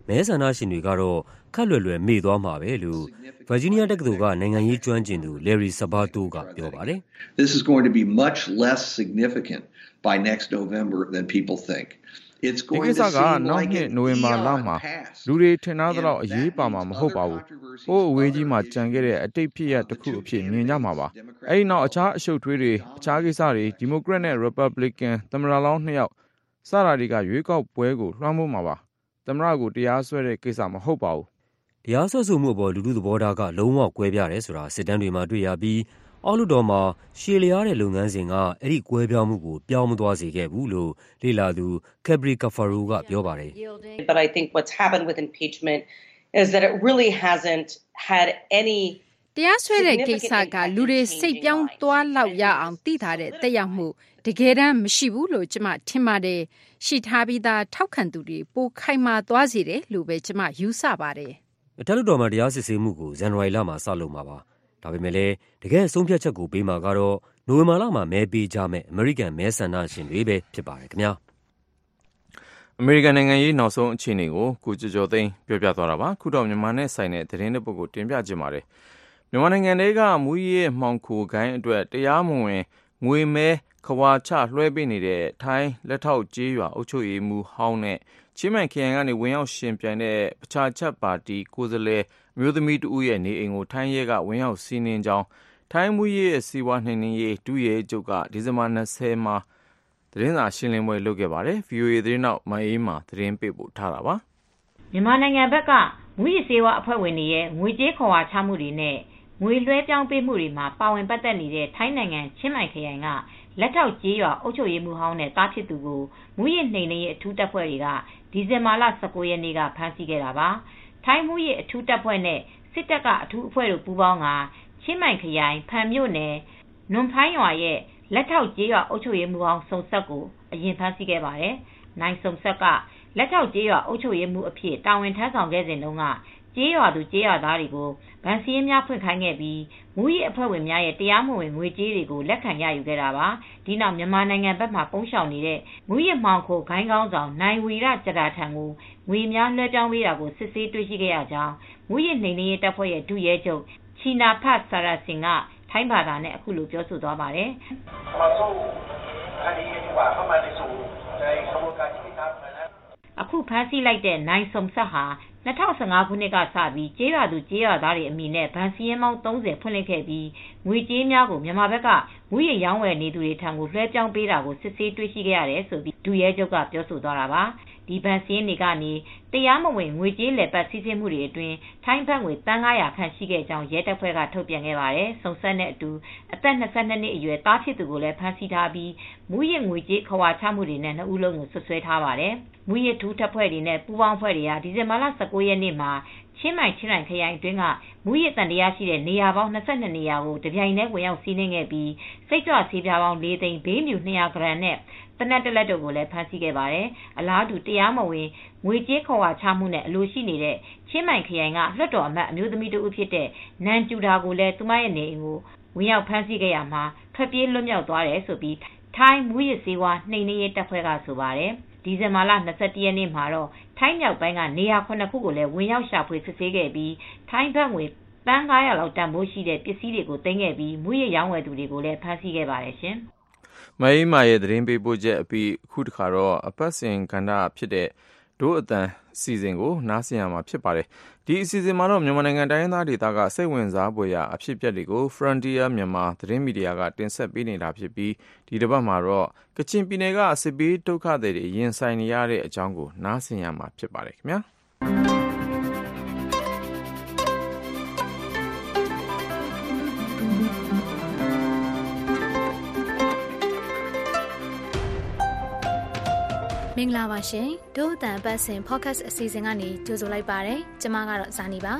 မဲဆန္ဒရှင်တွေကတော့ခက်လွယ်လွယ်မေ့သွားမှာပဲလို့ Virginia တက္ကသိုလ်ကနိုင်ငံရေးကျွမ်းကျင်သူ Larry Sabato ကပြောပါတယ်။ This is going to be much less significant by next November than people think. It's going to seem like an eon past. လူတွေထင်သားသလောက်အရေးပါမှာမဟုတ်ပါဘူး။ဟိုအဝေးကြီးမှာကြံခဲ့တဲ့အတိတ်ဖြစ်ရတစ်ခုအဖြစ်မြင်ကြမှာပါ။အဲဒီနောက်အခြားအရှုပ်ထွေးတွေအခြားကိစ္စတွေဒီမိုကရက်နဲ့ Republican သမ္မတလောင်းနှစ်ယောက်စတာတွေကရွေးကောက်ပွဲကိုလွှမ်းမိုးမှာပါ။သမ္မတကိုတရားစွဲတဲ့ကိစ္စမဟုတ်ပါဘူး။တရားစွဲဆိုမှုအပေါ်လူထုသဘောထားကလုံးဝကွဲပြားတယ်ဆိုတာစစ်တမ်းတွေမှာတွေ့ရပြီးအောက်လွှတ်တော်မှာရှည်လျားတဲ့လုပ်ငန်းစဉ်ကအဲ့ဒီကွဲပြားမှုကိုပြောင်းမသွားစေခဲ့ဘူးလို့လေ့လာသူ Kabri Kafaru ကပြောပါတယ်။ But I think what's happened with impeachment is that it really hasn't had any တရားစွဲတဲ့ကိစ္စကလူတွေစိတ်ပြောင်းသွားလောက်ရအောင်တည်ထားတဲ့တက်ရောက်မှုတကယ်တမ်းမရှိဘူးလို့ကျွန်မထင်ပါတယ်ရှိထားပြီးသားထောက်ခံသူတွေပိုခိုင်မာသွားစေတယ်လို့ပဲကျွန်မယူဆပါတယ်အထက်လွှတ်တော်မှာတရားစစ်ဆေးမှုကိုဇန်နဝါရီလမှာစလုပ်မှာပါဒါပေမဲ့လည်းတကယ်ဆုံးဖြတ်ချက်ကိုပေးမှာကတော့နိုဝင်ဘာလမှာမဲပေးကြမယ့်အမေရိကန်မဲဆန္ဒရှင်တွေပဲဖြစ်ပါတယ်ခင်ဗျာအမေရိကန်နိုင်ငံရေးနောက်ဆုံးအခြေအနေကိုကိုကျော်ကျော်သိန်းပြောပြသွားတာပါခုတော့မြန်မာနဲ့ဆိုင်တဲ့သတင်းတစ်ပုဒ်ကိုတင်ပြခြင်းပါတယ်မြန်မာနိုင်ငံတွေကမူရေးမှောင်ခိုကိုင်းအတွက်တရားမဝင်ငွေမဲခွာချလွှဲပေးနေတဲ့ထိုင်းလက်ထောက်ကြေးရွာအုပ်ချုပ်ရေးမှူးဟောင်းနဲ့ချင်းမိုင်ခရိုင်ကနေဝင်ရောက်ရှင်ပြိုင်တဲ့ပချာချက်ပါတီကိုယ်စားလှယ်မျိုးသမီးတဦးရဲ့နေအိမ်ကိုထိုင်းရဲကဝင်ရောက်စီးနင်းကြောင်းထိုင်းမှုရေးစီဝါနှိမ်နှင်းရေးဒုရဲချုပ်ကဒီဇင်ဘာ၂၀မှာသတင်းစာရှင်းလင်းပွဲလုပ်ခဲ့ပါတယ် ဗီအိုအေ သတင်းနောက်မအေးမှာသတင်းပေးပို့ထားတာပါမြန်မာနိုင်ငံဘက်ကငွေစေဝါအဖွဲ့ဝင်တွေရဲ့ငွေကြေးခွာချမှုတွေနဲ့ငွေလွှဲပြောင်းပေးမှုတွေမှာပါဝင်ပတ်သက်နေတဲ့ထိုင်းနိုင်ငံချင်းမိုင်ခရိုင်ကလက်ထောက်ကြေးရွာအုပ်ချုပ်ရေးမှူးဟောင်းနဲ့တားဖြစ်သူကိုမူရစ်နှိမ်နှင်းရေးအထူးတပ်ဖွဲ့တွေကဒီဇင်ဘာလ၁၉ရက်နေ့ကဖမ်းဆီးခဲ့တာပါထိုင်းမူရစ်အထူးတပ်ဖွဲ့နဲ့စစ်တပ်ကအထူးအဖွဲ့တို့ပူးပေါင်းကချင်းမိုင်ခရိုင်ဖန်မြို့နယ်နွန်ဖိုင်းရွာရဲ့လက်ထောက်ကြေးရွာအုပ်ချုပ်ရေးမှူးဟောင်းစုံဆက်ကိုအရင်ဖမ်းဆီးခဲ့ပါတယ်နိုင်စုံဆက်ကလက်ထောက်ကြေးရွာအုပ်ချုပ်ရေးမှူးအဖြစ်တာဝန်ထမ်းဆောင်ခဲ့စဉ်တုန်းကကြေးရွာသူကြေးရွာသားတွေကိုဗန်စီးများဖွင့်ခိုင်းခဲ့ပြီးမူရစ်အဖွဲ့ဝင်များရဲ့တရားမဝင်ငွေကြေးတွေကိုလက်ခံရယူခဲ့တာပါဒီနောက်မြန်မာနိုင်ငံဘက်မှပုန်းရှောင်နေတဲ့မူရစ်မှောင်ခိုဂိုင်းကောင်းဆောင်နိုင်ဝီရကြတာထံကိုငွေများလွှဲပြောင်းပေးတာကိုစစ်ဆေးတွေ့ရှိခဲ့ရကြောင်းမူရစ်နှိမ်နှင်းရေးတပ်ဖွဲ့ရဲ့ဒုရဲချုပ်ချီနာဖတ်ဆာရာစင်ကထိုင်းဘာသာနဲ့အခုလိုပြောဆိုသွားပါတယ်အခုဖမ်းဆီးလိုက်တဲ့နိုင်စုံဆက်ဟာ၂၀၁၅ခုနှစ်ကစပြီးကြေးရွာသူကြေးရွာသားတွေအမိနဲ့ဗန်စီရင်မောင်း၃၀ဖွင့်လှစ်ခဲ့ပြီးငွေကြေးများကိုမြန်မာဘက်ကငွေရရောင်းဝယ်နေသူတွေထံကိုလွှဲပြောင်းပေးတာကိုစစ်ဆေးတွေ့ရှိခဲ့ရတယ်ဆိုပြီးဒုရဲချုပ်ကပြောဆိုသွားတာပါဒီဗန်စီရင်တွေကနေတရားမဝင်ငွေကြေးလည်ပတ်စီးဆင်းမှုတွေအတွင်းထိုင်းဘတ်ငွေတန်၅ရာခန့်ရှိခဲ့ကြောင်းရဲတပ်ဖွဲ့ကထုတ်ပြန်ခဲ့ပါတယ်စုံစက်နဲ့အတူအသက်၂၂နှစ်အရွယ်သားဖြစ်သူကိုလည်းဖမ်းဆီးထားပြီးမူရစ်ငွေကြေးခွာချမှုတွေနဲ့နှစ်ဦးလုံးကိုဆွဆွဲထားပါတယ်မူရစ်ထူးတပ်ဖွဲ့တွေနဲ့ပူးပေါင်းအဖွဲ့တွေကဒီဇင်ဘာလ၁၉ရက်နေ့မှာချင်းမိုင်ချင်းရိုင်ခရိုင်အတွင်းကမူရစ်တန်တရားရှိတဲ့နေရာပေါင်း၂၂နေရာကိုတပြိုင်တည်းဝင်ရောက်စီးနင်းခဲ့ပြီးစိတ်ကြွဆေးပြားပေါင်း၄သိန်းဘေးမြူ၂၀၀ဂရမ်နဲ့တနက်တလက်တို့ကိုလည်းဖမ်းဆီးခဲ့ပါတယ်အလားတူတရားမဝင်ငွေကြေးခွာချမှုနဲ့အလိုရှိနေတဲ့ချင်းမိုင်ခရိုင်ကလွှတ်တော်အမတ်အမျိုးသမီးတဦးဖြစ်တဲ့နန်ကျူတာကိုလည်းသူမရဲ့နေအိမ်ကိုဝင်ရောက်ဖမ်းဆီးခဲ့ရမှာထွက်ပြေးလွတ်မြောက်သွားတယ်ဆိုပြီးထိုင်းမူရစ်စေဝါနှိမ်နှင်းရေးတပ်ဖွဲ့ကဆိုပါတယ်ဒီဇင်ဘာလ၂၁ရက်နေ့မှာတော့ထိုင်းမြောက်ပိုင်းကနေရာခုနှစ်ခုကိုလည်းဝင်ရောက်ရှာဖွေစစ်ဆေးခဲ့ပြီးထိုင်းဘတ်ငွေတန်၅ရာလောက်တန်ဖိုးရှိတဲ့ပစ္စည်းတွေကိုသိမ်းခဲ့ပြီးမူရစ်ရောင်းဝယ်သူတွေကိုလည်းဖမ်းဆီးခဲ့ပါတယ်ရှင်မအေးမာရဲ့သတင်းပေးပို့ချက်အပြီးအခုတခါတော့အပတ်စဉ်ကဏ္ဍဖြစ်တဲ့ဒို့အတန်စီစဉ်ကိုနားဆင်ရမှာဖြစ်ပါတယ်ဒီအစီအစဉ်မှာတော့မြန်မာနိုင်ငံတိုင်းသားဒေသကစိတ်ဝင်စားဖွယ်ရာအဖြစ်အပျက်တွေကို Frontier မြန်မာသတင်းမီဒီယာကတင်ဆက်ပေးနေတာဖြစ်ပြီးဒီတစ်ပတ်မှာတော့ကချင်ပြည်နယ်ကစစ်ပေးဒုက္ခသည်တွေရင်ဆိုင်နေရတဲ့အကြောင်းကိုနားဆင်ရမှာဖြစ်ပါတယ်ခင်ဗျာမင်္ဂလာပါရှင်ဒို့အတန်ပတ်စဉ် podcast အစီအစဉ်ကနေကြိုဆိုလိုက်ပါတယ်ကျမကတော့ဇာနီပါ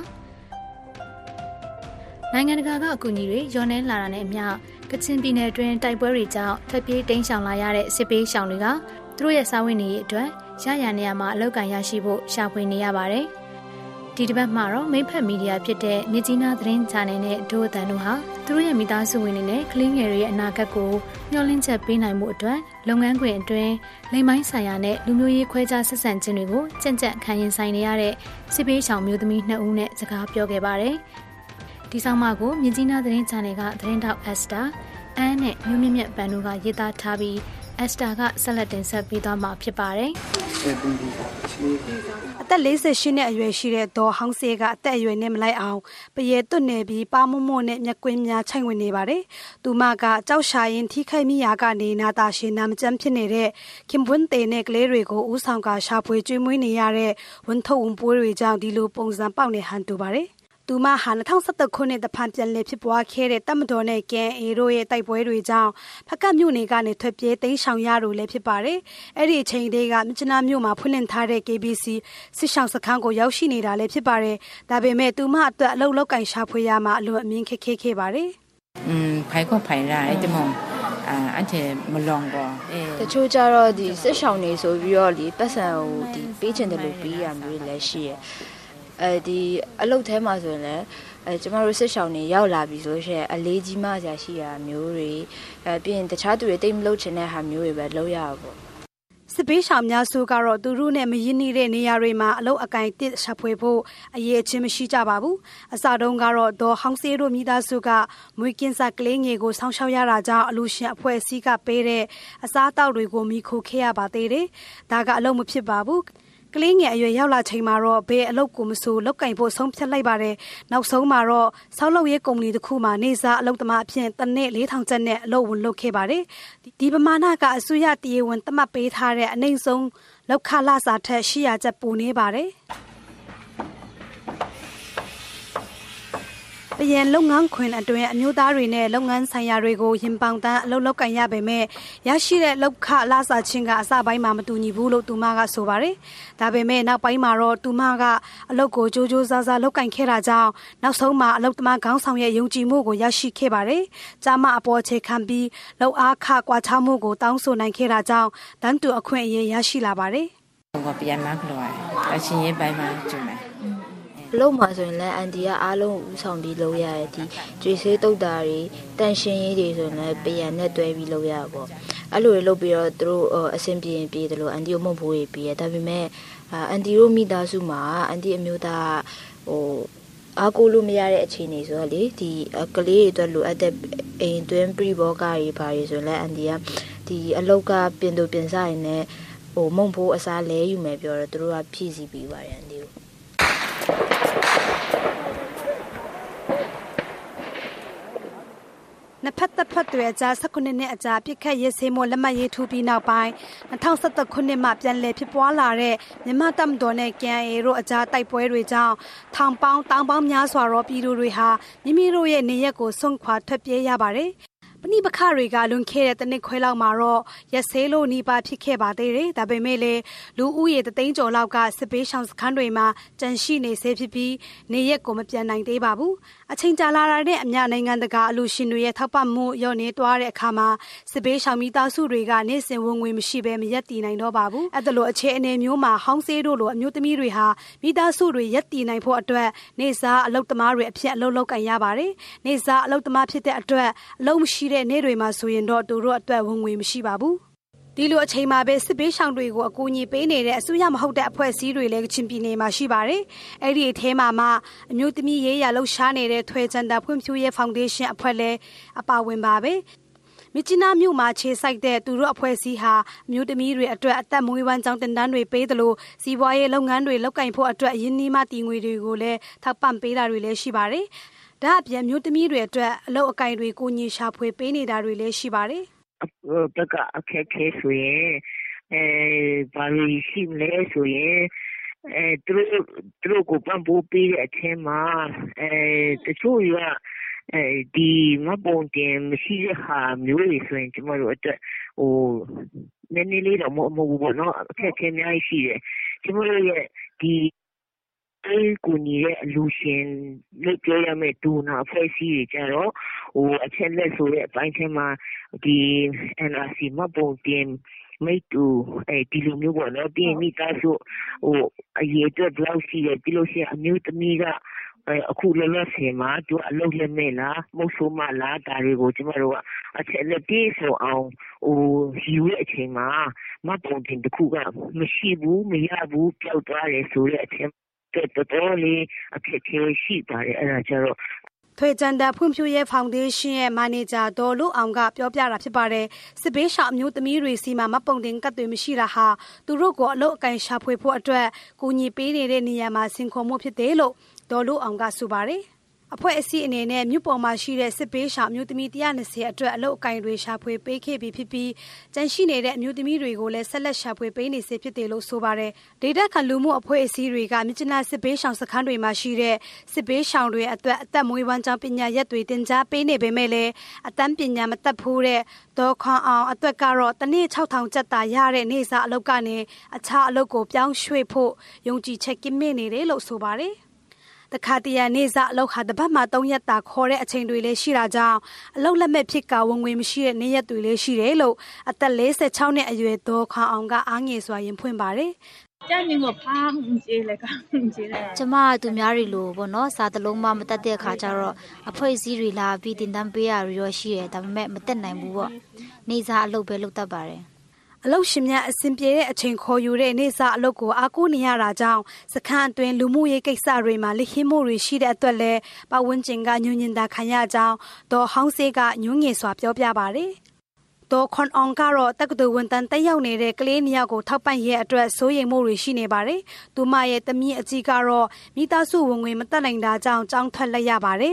နိုင်ငံတကာကအကူအညီတွေရောင်းနေလာတာနဲ့အမျှကချင်ပြည်နယ်အတွင်းတိုက်ပွဲတွေကြောင့်ထွက်ပြေးတိမ်းရှောင်လာရတဲ့စစ်ပေးရှောင်တွေကသူတို့ရဲ့စာဝင်နေရေးအတွက်ရရနေရမှာအလောက်ကန်ရရှိဖို့ရှာဖွေနေရပါတယ်ဒီတစ်ပတ်မှာတော့မိဖက်မီဒီယာဖြစ်တဲ့မြကြီးနားသတင်းချန်နယ်နဲ့ဒို့အတန်တို့ဟာသူသူတို့ရဲ့မိသားစုဝင်တွေနဲ့ကလေးငယ်တွေရဲ့အနာဂတ်ကိုမျှော်လင့်ချက်ပေးနိုင်မှုအတွက်လုပ်ငန်းခွင်အတွင်းလိမ်မိုင်းဆိုင်ရာနဲ့လူမျိုးရေးခွဲခြားဆက်ဆံခြင်းတွေကိုကြံ့ကြံ့ခံရင်ဆိုင်နေရတဲ့စစ်ပေးရှောင်မျိုးသမီးနှစ်ဦးနဲ့စကားပြောခဲ့ပါတယ်။ဒီဆောင်မကိုမြင်းကြီးနားသတင်းချန်နယ်ကသတင်းတောက်အက်စတာအန်နဲ့မျိုးမြင့်မြတ်ပန်တို့ကရေးသားထားပြီးအက်စတာကဆက်လက်တင်ဆက်ပေးသွားမှာဖြစ်ပါတယ်။အသက်၄၈နှစ်အရွယ်ရှိတဲ့ဒေါ်ဟောင်းစေးကအသက်အရွယ်နဲ့မလိုက်အောင်ပရဲတွတ်နေပြီးပါမုံမို့နဲ့မျက်ကွင်းများချိုင်ဝင်နေပါတယ်။သူမကကြောက်ရှာရင်ထိခိုက်မိရာကနေနာတာရှင်နာမကျန်းဖြစ်နေတဲ့ခင်ပွန်းတေနဲ့ကလေးတွေကိုဦးဆောင်ကရှာဖွေကျွေးမွေးနေရတဲ့ဝန်ထုတ်ဝန်ပိုးတွေကြောင့်ဒီလိုပုံစံပေါက်နေဟန်တူပါတယ်။သူမဟာ၂၀၁၇ခုနှစ်တဖန်ပြန်လည်ဖြစ်ပွားခဲ့တဲ့တပ်မတော်နဲ့ကဲအေတို့ရဲ့တိုက်ပွဲတွေကြောင့်ဖကတ်မြို့နယ်ကနေထွက်ပြေးတိမ်းရှောင်ရလို့လည်းဖြစ်ပါတယ်။အဲ့ဒီအချိန်တွေကမြချနာမြို့မှာဖွင့်လှစ်ထားတဲ့ K B C စစ်ဆောင်စခန်းကိုရောက်ရှိနေတာလည်းဖြစ်ပါတယ်။ဒါပေမဲ့သူမအတွက်အလုပ်လောက်ကင်ရှာဖွေရမှာအလွန်အမြင်ခက်ခဲခဲ့ပါတယ်။อืมไผก็ไผได้ไอ้ตมองอ่าอันเทมลองบ่เออတချို့ကြတော့ဒီစစ်ဆောင်နေဆိုပြီးတော့ဒီပတ်စံဟိုဒီပေးချင်တယ်လို့ပေးရမျိုးလည်းရှိရဲ့အဲဒီအလုပ်ထဲမှာဆိုရင်လည်းအဲကျမတို့စစ်ဆောင်နေရောက်လာပြီဆိုရင်အလေးကြီးမှကြာရှိတာမျိုးတွေအဲပြီးရင်တခြားသူတွေတိတ်မလုပ်ချင်တဲ့ဟာမျိုးတွေပဲလုပ်ရပါပေါ့စစ်ပေးရှောင်များစုကတော့သူတို့နဲ့မရင်းနှီးတဲ့နေရာတွေမှာအလုပ်အကင်တစ်ရှာဖွေဖို့အရေးအချင်းမရှိကြပါဘူးအစတုန်းကတော့ဒေါ်ဟောင်းစေးတို့မိသားစုကမွေးကင်းစားကလေးငယ်ကိုဆောင်းရှောက်ရတာကြောင့်အလူရှင်အဖွဲ့အစည်းကပေးတဲ့အစားအသောက်တွေကိုမိခိုခဲ့ရပါသေးတယ်ဒါကအလုပ်မဖြစ်ပါဘူးကလေးငယ်အရွယ်ရောက်လာချိန်မှာတော့ဘယ်အလုပ်ကိုမဆိုလောက်ကင်ဖို့ဆုံးဖြတ်လိုက်ပါတယ်နောက်ဆုံးမှာတော့ဆောက်လုပ်ရေးကုမ္ပဏီတစ်ခုမှာနေစားအလုပ်သမားအဖြစ်တစ်နှစ်၄ထောင်ကျပ်နဲ့အလုပ်ဝင်လုပ်ခဲ့ပါတယ်ဒီပမာဏကအစိုးရတရားဝင်သတ်မှတ်ပေးထားတဲ့အနိုင်ဆုံးလောက်ခလာစာထက်၈ရာကျပ်ပိုနေပါတယ်ပယံလုပ်ငန်းခွင်အတွင်းအမျိုးသားတွေနဲ့လုပ်ငန်းဆိုင်ရာတွေကိုရင်ပေါင်တန်းအလုပ်လုပ်ကင်ရပေမဲ့ရရှိတဲ့လောက်ခလာစာချင်းကအစပိုင်းမှာမတူညီဘူးလို့သူမကဆိုပါတယ်။ဒါပေမဲ့နောက်ပိုင်းမှာတော့သူမကအလုပ်ကိုကြိုးကြိုးစားစားလုပ်ကင်ခဲ့တာကြောင့်နောက်ဆုံးမှာအလုပ်သမားခေါင်းဆောင်ရဲ့ယုံကြည်မှုကိုရရှိခဲ့ပါတယ်။ကြာမှအပေါ်ခြေခံပြီးလောက်အားခကွာခြားမှုကိုတောင်းဆိုနိုင်ခဲ့တာကြောင့်တန်းတူအခွင့်အရေးရရှိလာပါတယ်။ဟောပြန်မှခလွာအချင်းရေးပိုင်းမှာကျမယ်အလုပ်မှာဆိုရင်လည်းအန်တီကအားလုံးဦးဆောင်ပြီးလုပ်ရတဲ့ဒီကျွေးဆေးတုတ်တာတွေတန်ရှင်းရေးတွေဆိုရင်လည်းပြန်နဲ့တွဲပြီးလုပ်ရပါပေါ့အဲ့လိုတွေလုပ်ပြီးတော့သူတို့အဆင်ပြေရင်ပြေတယ်လို့အန်တီကိုမုတ်ဖို့ရေးပြီးရဒါပေမဲ့အန်တီတို့မိသားစုမှာအန်တီအမျိုးသားဟိုအားကိုလို့မရတဲ့အခြေအနေဆိုတော့လေဒီကလေးတွေအတွက်လိုအပ်တဲ့အိမ်တွင်းပြဘောကတွေဘာတွေဆိုရင်လည်းအန်တီကဒီအလောက်ကပြင်တူပြင်စားရင်လည်းဟိုမုတ်ဖို့အစားလဲယူမယ်ပြောတော့သူတို့ကဖြည့်ဆည်းပြီးပါတယ်အန်တီကိုနှစ်ဖက်သက်ဖက်တွေအကြား၁၉နှစ်အကြာပြစ်ခတ်ရေးဆေးမို့လက်မှတ်ရေးထိုးပြီးနောက်ပိုင်း၂၀၁၁ခုနှစ်မှပြန်လည်ဖြစ်ပွားလာတဲ့မြန်မာတပ်မတော်နဲ့ကံအေတို့အကြားတိုက်ပွဲတွေကြောင့်ထောင်ပေါင်းတောင်ပေါင်းများစွာသောပြည်သူတွေဟာမိမိတို့ရဲ့နေရက်ကိုစွန့်ခွာထွက်ပြေးရပါတယ်ပဏိပခတွေကလွန်ခဲ့တဲ့တနစ်ခွဲလောက်မှာတော့ရက်ဆေးလို့နှီးပါဖြစ်ခဲ့ပါသေးတယ်။ဒါပေမဲ့လည်းလူဦးရေတသိန်းကျော်လောက်ကစစ်ပေးရှောင်စခန်းတွေမှာကြန့်ရှိနေစေဖြစ်ပြီးနေရက်ကိုမပြန်နိုင်သေးပါဘူး။အချိန်ကြာလာတဲ့အမျှနိုင်ငံတကာအလူရှင်တွေရဲ့ထောက်ပံ့မှုရော့နေသွားတဲ့အခါမှာစစ်ပေးရှောင်မိသားစုတွေကနေ့စဉ်ဝင်ငွေမရှိဘဲမရက်တည်နိုင်တော့ပါဘူး။အဲ့ဒါလိုအခြေအနေမျိုးမှာဟောင်းဆေးတို့လိုအမျိုးသမီးတွေဟာမိသားစုတွေရက်တည်နိုင်ဖို့အတွက်နေစားအလုပ်သမားတွေအဖြစ်အလုပ်လုပ်ကင်ရပါတယ်။နေစားအလုပ်သမားဖြစ်တဲ့အတွက်အလုပ်မရှိတဲ့နေ့တွေမှာဆိုရင်တော့သူတို့အတွက်ဝင်ငွေမရှိပါဘူးဒီလိုအချိန်မှာပဲစစ်ပေးရှောင်တွေကိုအကူအညီပေးနေတဲ့အစိုးရမဟုတ်တဲ့အဖွဲ့အစည်းတွေလည်းချင်းပြည်နယ်မှာရှိပါတယ်အဲ့ဒီအထဲမှာမှအမျိုးသမီးရေးရလှုပ်ရှားနေတဲ့ထွေချန်တာဖွံ့ဖြိုးရေးဖောင်ဒေးရှင်းအဖွဲ့လည်းအပါဝင်ပါပဲမြစ်နာမြို့မှာခြေစိုက်တဲ့သူတို့အဖွဲ့အစည်းဟာအမျိုးသမီးတွေအတွက်အသက်မွေးဝမ်းကြောင်းတင်တန်းတွေပေးသလိုစီးပွားရေးလုပ်ငန်းတွေလုပ်ကင်ဖို့အတွက်ရင်းနှီးမှတည်ငွေတွေကိုလည်းထောက်ပံ့ပေးတာတွေလည်းရှိပါတယ်ဒါအပြင်မျိုးသမီးတွေအတွက်အလုပ်အကင်တွေကိုညှိရှာဖွေပေးနေတာတွေလည်းရှိပါတယ်။တကအခက်ခဲဆိုရင်အဲဘာလို့ရှိမလဲဆိုရင်အဲသူတို့သူတို့ကိုပံ့ပိုးပေးတဲ့အချိန်မှာအဲတချို့ကအဲဒီမပုံတင်မရှိတဲ့ဟာမျိုးတွေဆိုရင်ကျမတို့အတွက်ဟိုနည်းနည်းလေးတော့မဟုတ်ဘူးပေါ့နော်အခက်ခဲအများကြီးရှိတယ်ကျမတို့ရဲ့ဒီအဲကိုကြီးရဲ့အလူရှင်လို့ပြောရမယ့်ဒူနာအဖွဲ့အစည်းတွေကြတော့ဟိုအချက်လက်ဆိုတဲ့အပိုင်းထဲမှာဒီ N R C မပုံတင်မိတူအဲဒီလိုမျိုးပေါ့နော်ပြီးရင်မိသားစုဟိုအရေးအတွက်ဘယ်လောက်ရှိတယ်ပြီးလို့ရှိရင်အမျိုးသမီးကအခုလည်းလည်းဆင်မှာသူအလုပ်လက်မဲ့လားမဟုတ်ဆိုးမလားဒါတွေကိုကျမတို့ကအချက်လက်ပြေဆိုအောင်ဟိုယူရဲ့အချိန်မှာမပုံတင်တစ်ခုကမရှိဘူးမရဘူးပျောက်သွားတယ်ဆိုတဲ့အချိန်တော်တော်လေးအခက်အခဲရှိပါတယ်အဲ့ဒါကြတော့ထွေကျန်တဲ့ဖွံ့ဖြိုးရေးဖောင်ဒေးရှင်းရဲ့မန်နေဂျာဒေါ်လို့အောင်ကပြောပြတာဖြစ်ပါတယ်စစ်ဘေးရှောင်အမျိုးသမီးတွေစီမှာမပုံတင်ကတ်တွေမရှိတာဟာသူတို့ကိုအလုပ်အကင်ရှာဖွေဖို့အတွက်ကူညီပေးနေတဲ့နေရာမှာစင်ခေါ်မှုဖြစ်တယ်လို့ဒေါ်လို့အောင်ကဆိုပါတယ်အဖွဲ့အစည်းအနေနဲ့မြို့ပေါ်မှာရှိတဲ့စစ်ပေးရှောင်မျိုးသမီးone hundred twentyအတွက်အလုပ်အကင်တွေရှာဖွေပေးခဲ့ပြီးဖြစ်ပြီးကျန်ရှိနေတဲ့အမျိုးသမီးတွေကိုလည်းဆက်လက်ရှာဖွေပေးနေစေဖြစ်တယ်လို့ဆိုပါတယ်ဒေတာခံလူမှုအဖွဲ့အစည်းတွေကမြစ်ကျနာစစ်ပေးရှောင်စခန်းတွေမှာရှိတဲ့စစ်ပေးရှောင်တွေအတွက်အသက်မွေးဝမ်းကြောင်းပညာရပ်တွေတင်ကြားပေးနေပေမဲ့လည်းအတန်းပညာမတတ်ဖို့တဲ့ဒေါ်ခွန်အောင်အတွက်ကတော့တနေ့six thousandကျပ်သာရတဲ့နေစာအလုပ်ကနေအခြားအလုပ်ကိုပြောင်းရွှေ့ဖို့ယုံကြည်ချက်ကင်းမဲ့နေတယ်လို့ဆိုပါတယ်တခါတရနေစာအလောက်ဟာတပတ်မှthreeရက်တာခေါ်တဲ့အချိန်တွေလည်းရှိတာကြောင့်အလောက်လက်မဲ့ဖြစ်ကဝင်ငွေမရှိတဲ့နေ့ရက်တွေလည်းရှိတယ်လို့အသက်forty-sixနှစ်အရွယ်ဒေါ်ခွန်အောင်ကအားငယ်စွာရင်ဖွင့်ပါတယ်ကျန်နေကိုဖားကြေးလည်းကကြေးတယ်ကျမသူများတွေလို့ပေါ့နော်စာတလုံးမှမတတ်တဲ့အခါကျတော့အဖွဲ့အစည်းတွေလာပြီးတင်တန်းပေးရရောရှိတယ်ဒါပေမဲ့မတက်နိုင်ဘူးပေါ့နေစာအလုပ်ပဲလုပ်တတ်ပါတယ်အလုတ်ရှင်များအစဉ်ပြေတဲ့အချိန်ခေါ်ယူတဲ့နေစာအလုတ်ကိုအားကိုးနေရတာကြောင့်စခန်းအတွင်းလူမှုရေးကိစ္စတွေမှာလိခိမှုတွေရှိတဲ့အတွက်လည်းပတ်ဝန်းကျင်ကညှို့ညင်တာခံရကြောင်းဒေါ်ဟောင်းစေးကညွှန်းငယ်စွာပြောပြပါတယ်ဒေါ်ခွန်အောင်ကတော့တက္ကသိုလ်ဝန်ထမ်းတက်ရောက်နေတဲ့ကလေးနှစ်ယောက်ကိုထောက်ပံ့ရဲ့အတွက်စိုးရိမ်မှုတွေရှိနေပါတယ်သူမရဲ့တမီးအကြီးကတော့မိသားစုဝင်ငွေမတက်နိုင်တာကြောင့်ကြောင်းထွက်လိုက်ရပါတယ်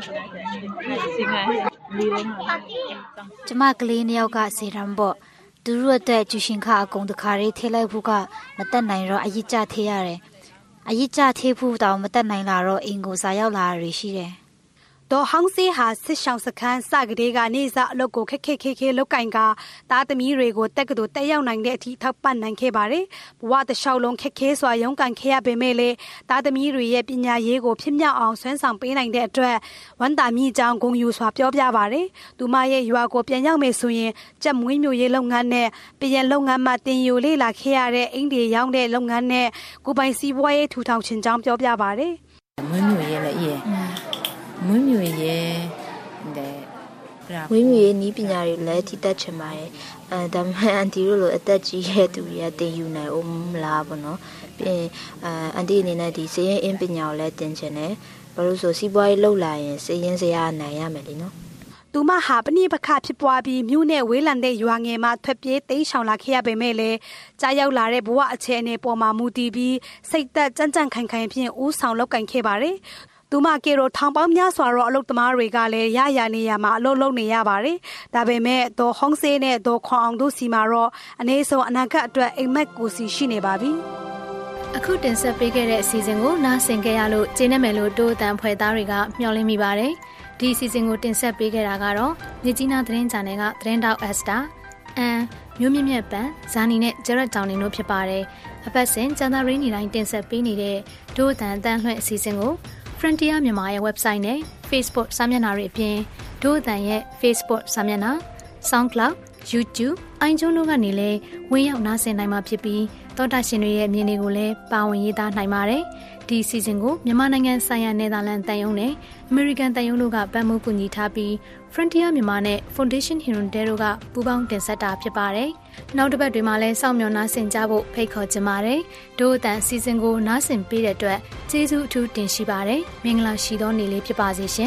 ကျမကလေးနှစ်ယောက်ကစေရန်ပေါ့သူတို့အတွက်ကျူရှင်ခအကုန်တခါရေးထည့်လိုက်ဖို့ကမတက်နိုင်တော့အရေးကြထည့်ရတယ်အရေးကြထည့်ဖို့တောင်မတက်နိုင်လာတော့အင်ကိုစာရောက်လာရရှိတယ်ဒေါ်ဟောင်းစေးဟာစစ်ဆောင်စခန်းစကလေးကနေစားအလုပ်ကိုခက်ခက်ခဲခဲလုပ်ကင်ကတားသမီးတွေကိုတက်ကတူတက်ရောက်နိုင်တဲ့အထိထောက်ပံ့နိုင်ခဲ့ပါတယ်ဘဝတစ်လျှောက်လုံးခက်ခဲစွာရုန်းကန်ခဲ့ရပေမဲ့လည်းတားသမီးတွေရဲ့ပညာရေးကိုဖြစ်မြောက်အောင်ဆွမ်းဆောင်ပေးနိုင်တဲ့အတွက်ဝန်တာမိကြောင့်ဂုဏ်ယူစွာပြောပြပါတယ်သူမရဲ့ရွာကိုပြန်ရောက်မယ်ဆိုရင်ကြက်မွေးမျိုးရေးလုပ်ငန်းနဲ့ပြန်လုပ်ငန်းမှာတင်ယူလေ့လာခဲ့ရတဲ့အင်ဒီရောင်းတဲ့လုပ်ငန်းနဲ့ကိုပိုင်စီးပွားရေးထူထောင်ခြင်းကြောင့်ပြောပြပါတယ်မွေးမျိုးရေးလည်းရဲ့မွေးမြူရေးတဲ့မွေးမြူရေးနီးပညာတွေလည်းထိတက်ချင်ပါတယ်အဲဒါမှအန်တီတို့လိုအသက်ကြီးရဲ့သူတွေကတင်ယူနိုင်အောင်မလားပေါ့နော်ပြီးအအန်တီအနေနဲ့ဒီစရင်အင်းပညာကိုလည်းတင်ချင်တယ်ဘာလို့ဆိုစီးပွားရေးလုပ်လာရင်စရင်စရာနိုင်ရမယ်လीနော်သူမဟာပဏိပခဖြစ်ပွားပြီးမြို့နဲ့ဝေးလံတဲ့ရွာငယ်မှာထွက်ပြေးတိမ်းရှောင်လာခဲ့ရပေမဲ့လည်းကြားရောက်လာတဲ့ဘဝအခြေအနေပေါ်မှာမူတည်ပြီးစိတ်သက်ကြံ့ကြံ့ခိုင်ခိုင်ဖြင့်ဦးဆောင်လုပ်ကင်ခဲ့ပါတယ်သူမကေရိုထောင်ပေါင်းများစွာသောအလုပ်သမားတွေကလည်းရရနေရမှာအလုပ်လုပ်နေရပါတယ်။ဒါပေမဲ့ဒေါ်ဟောင်းစေးနဲ့ဒေါ်ခွန်အောင်တို့စီမှာတော့အနေဆုံးအနာဂတ်အတွက်အိမ်မက်ကိုစီရှိနေပါပြီ။အခုတင်ဆက်ပေးခဲ့တဲ့အစီအစဉ်ကိုနားဆင်ကြရလို့ကျေးနပ်မယ်လို့တိုးအတန်ဖွဲ့သားတွေကမျှော်လင့်မိပါတယ်။ဒီအစီအစဉ်ကိုတင်ဆက်ပေးခဲ့တာကတော့မြကြီးနားသတင်းချန်နယ်ကသတင်းတောက်အက်စတာအန်မျိုးမြင့်မြတ်ပန်ဇာနီနဲ့ဂျရက်တောင်နေတို့ဖြစ်ပါတယ်။အပတ်စဉ်ကျန်သာရင်းနေတိုင်းတင်ဆက်ပေးနေတဲ့တိုးအတန်အတန်လွှင့်အစီအစဉ်ကိုFrontier မြန်မာရဲ့ website နဲ့ Facebook စာမျက်နှာတွေအပြင်ဒို့အတန်ရဲ့ Facebook စာမျက်နှာ SoundCloud YouTube iTunes တို့ကနေလည်းဝင်ရောက်နားဆင်နိုင်မှာဖြစ်ပြီးသောတာရှင်တွေရဲ့အမြင်တွေကိုလည်းပါဝင်ရေးသားနိုင်ပါတယ်ဒီ season ကိုမြန်မာနိုင်ငံဆိုင်ရာနယ်သာလန်တန်ယုံနဲ့ American တန်ယုံတို့ကပံ့ပိုးကူညီထားပြီး Frontier မြန်မာနဲ့ Foundation Hirondale တို့ကပူးပေါင်းတင်ဆက်တာဖြစ်ပါတယ်နောက်တစ်ပတ်တွေမှာလည်းစောင့်မျှော်နားဆင်ကြဖို့ဖိတ်ခေါ်ချင်ပါတယ်ဒို့အတန် season ကိုနားဆင်ပေးတဲ့အတွက်ကျေးဇူးအထူးတင်ရှိပါတယ်မင်္ဂလာရှိသောနေ့လေးဖြစ်ပါစေရှင်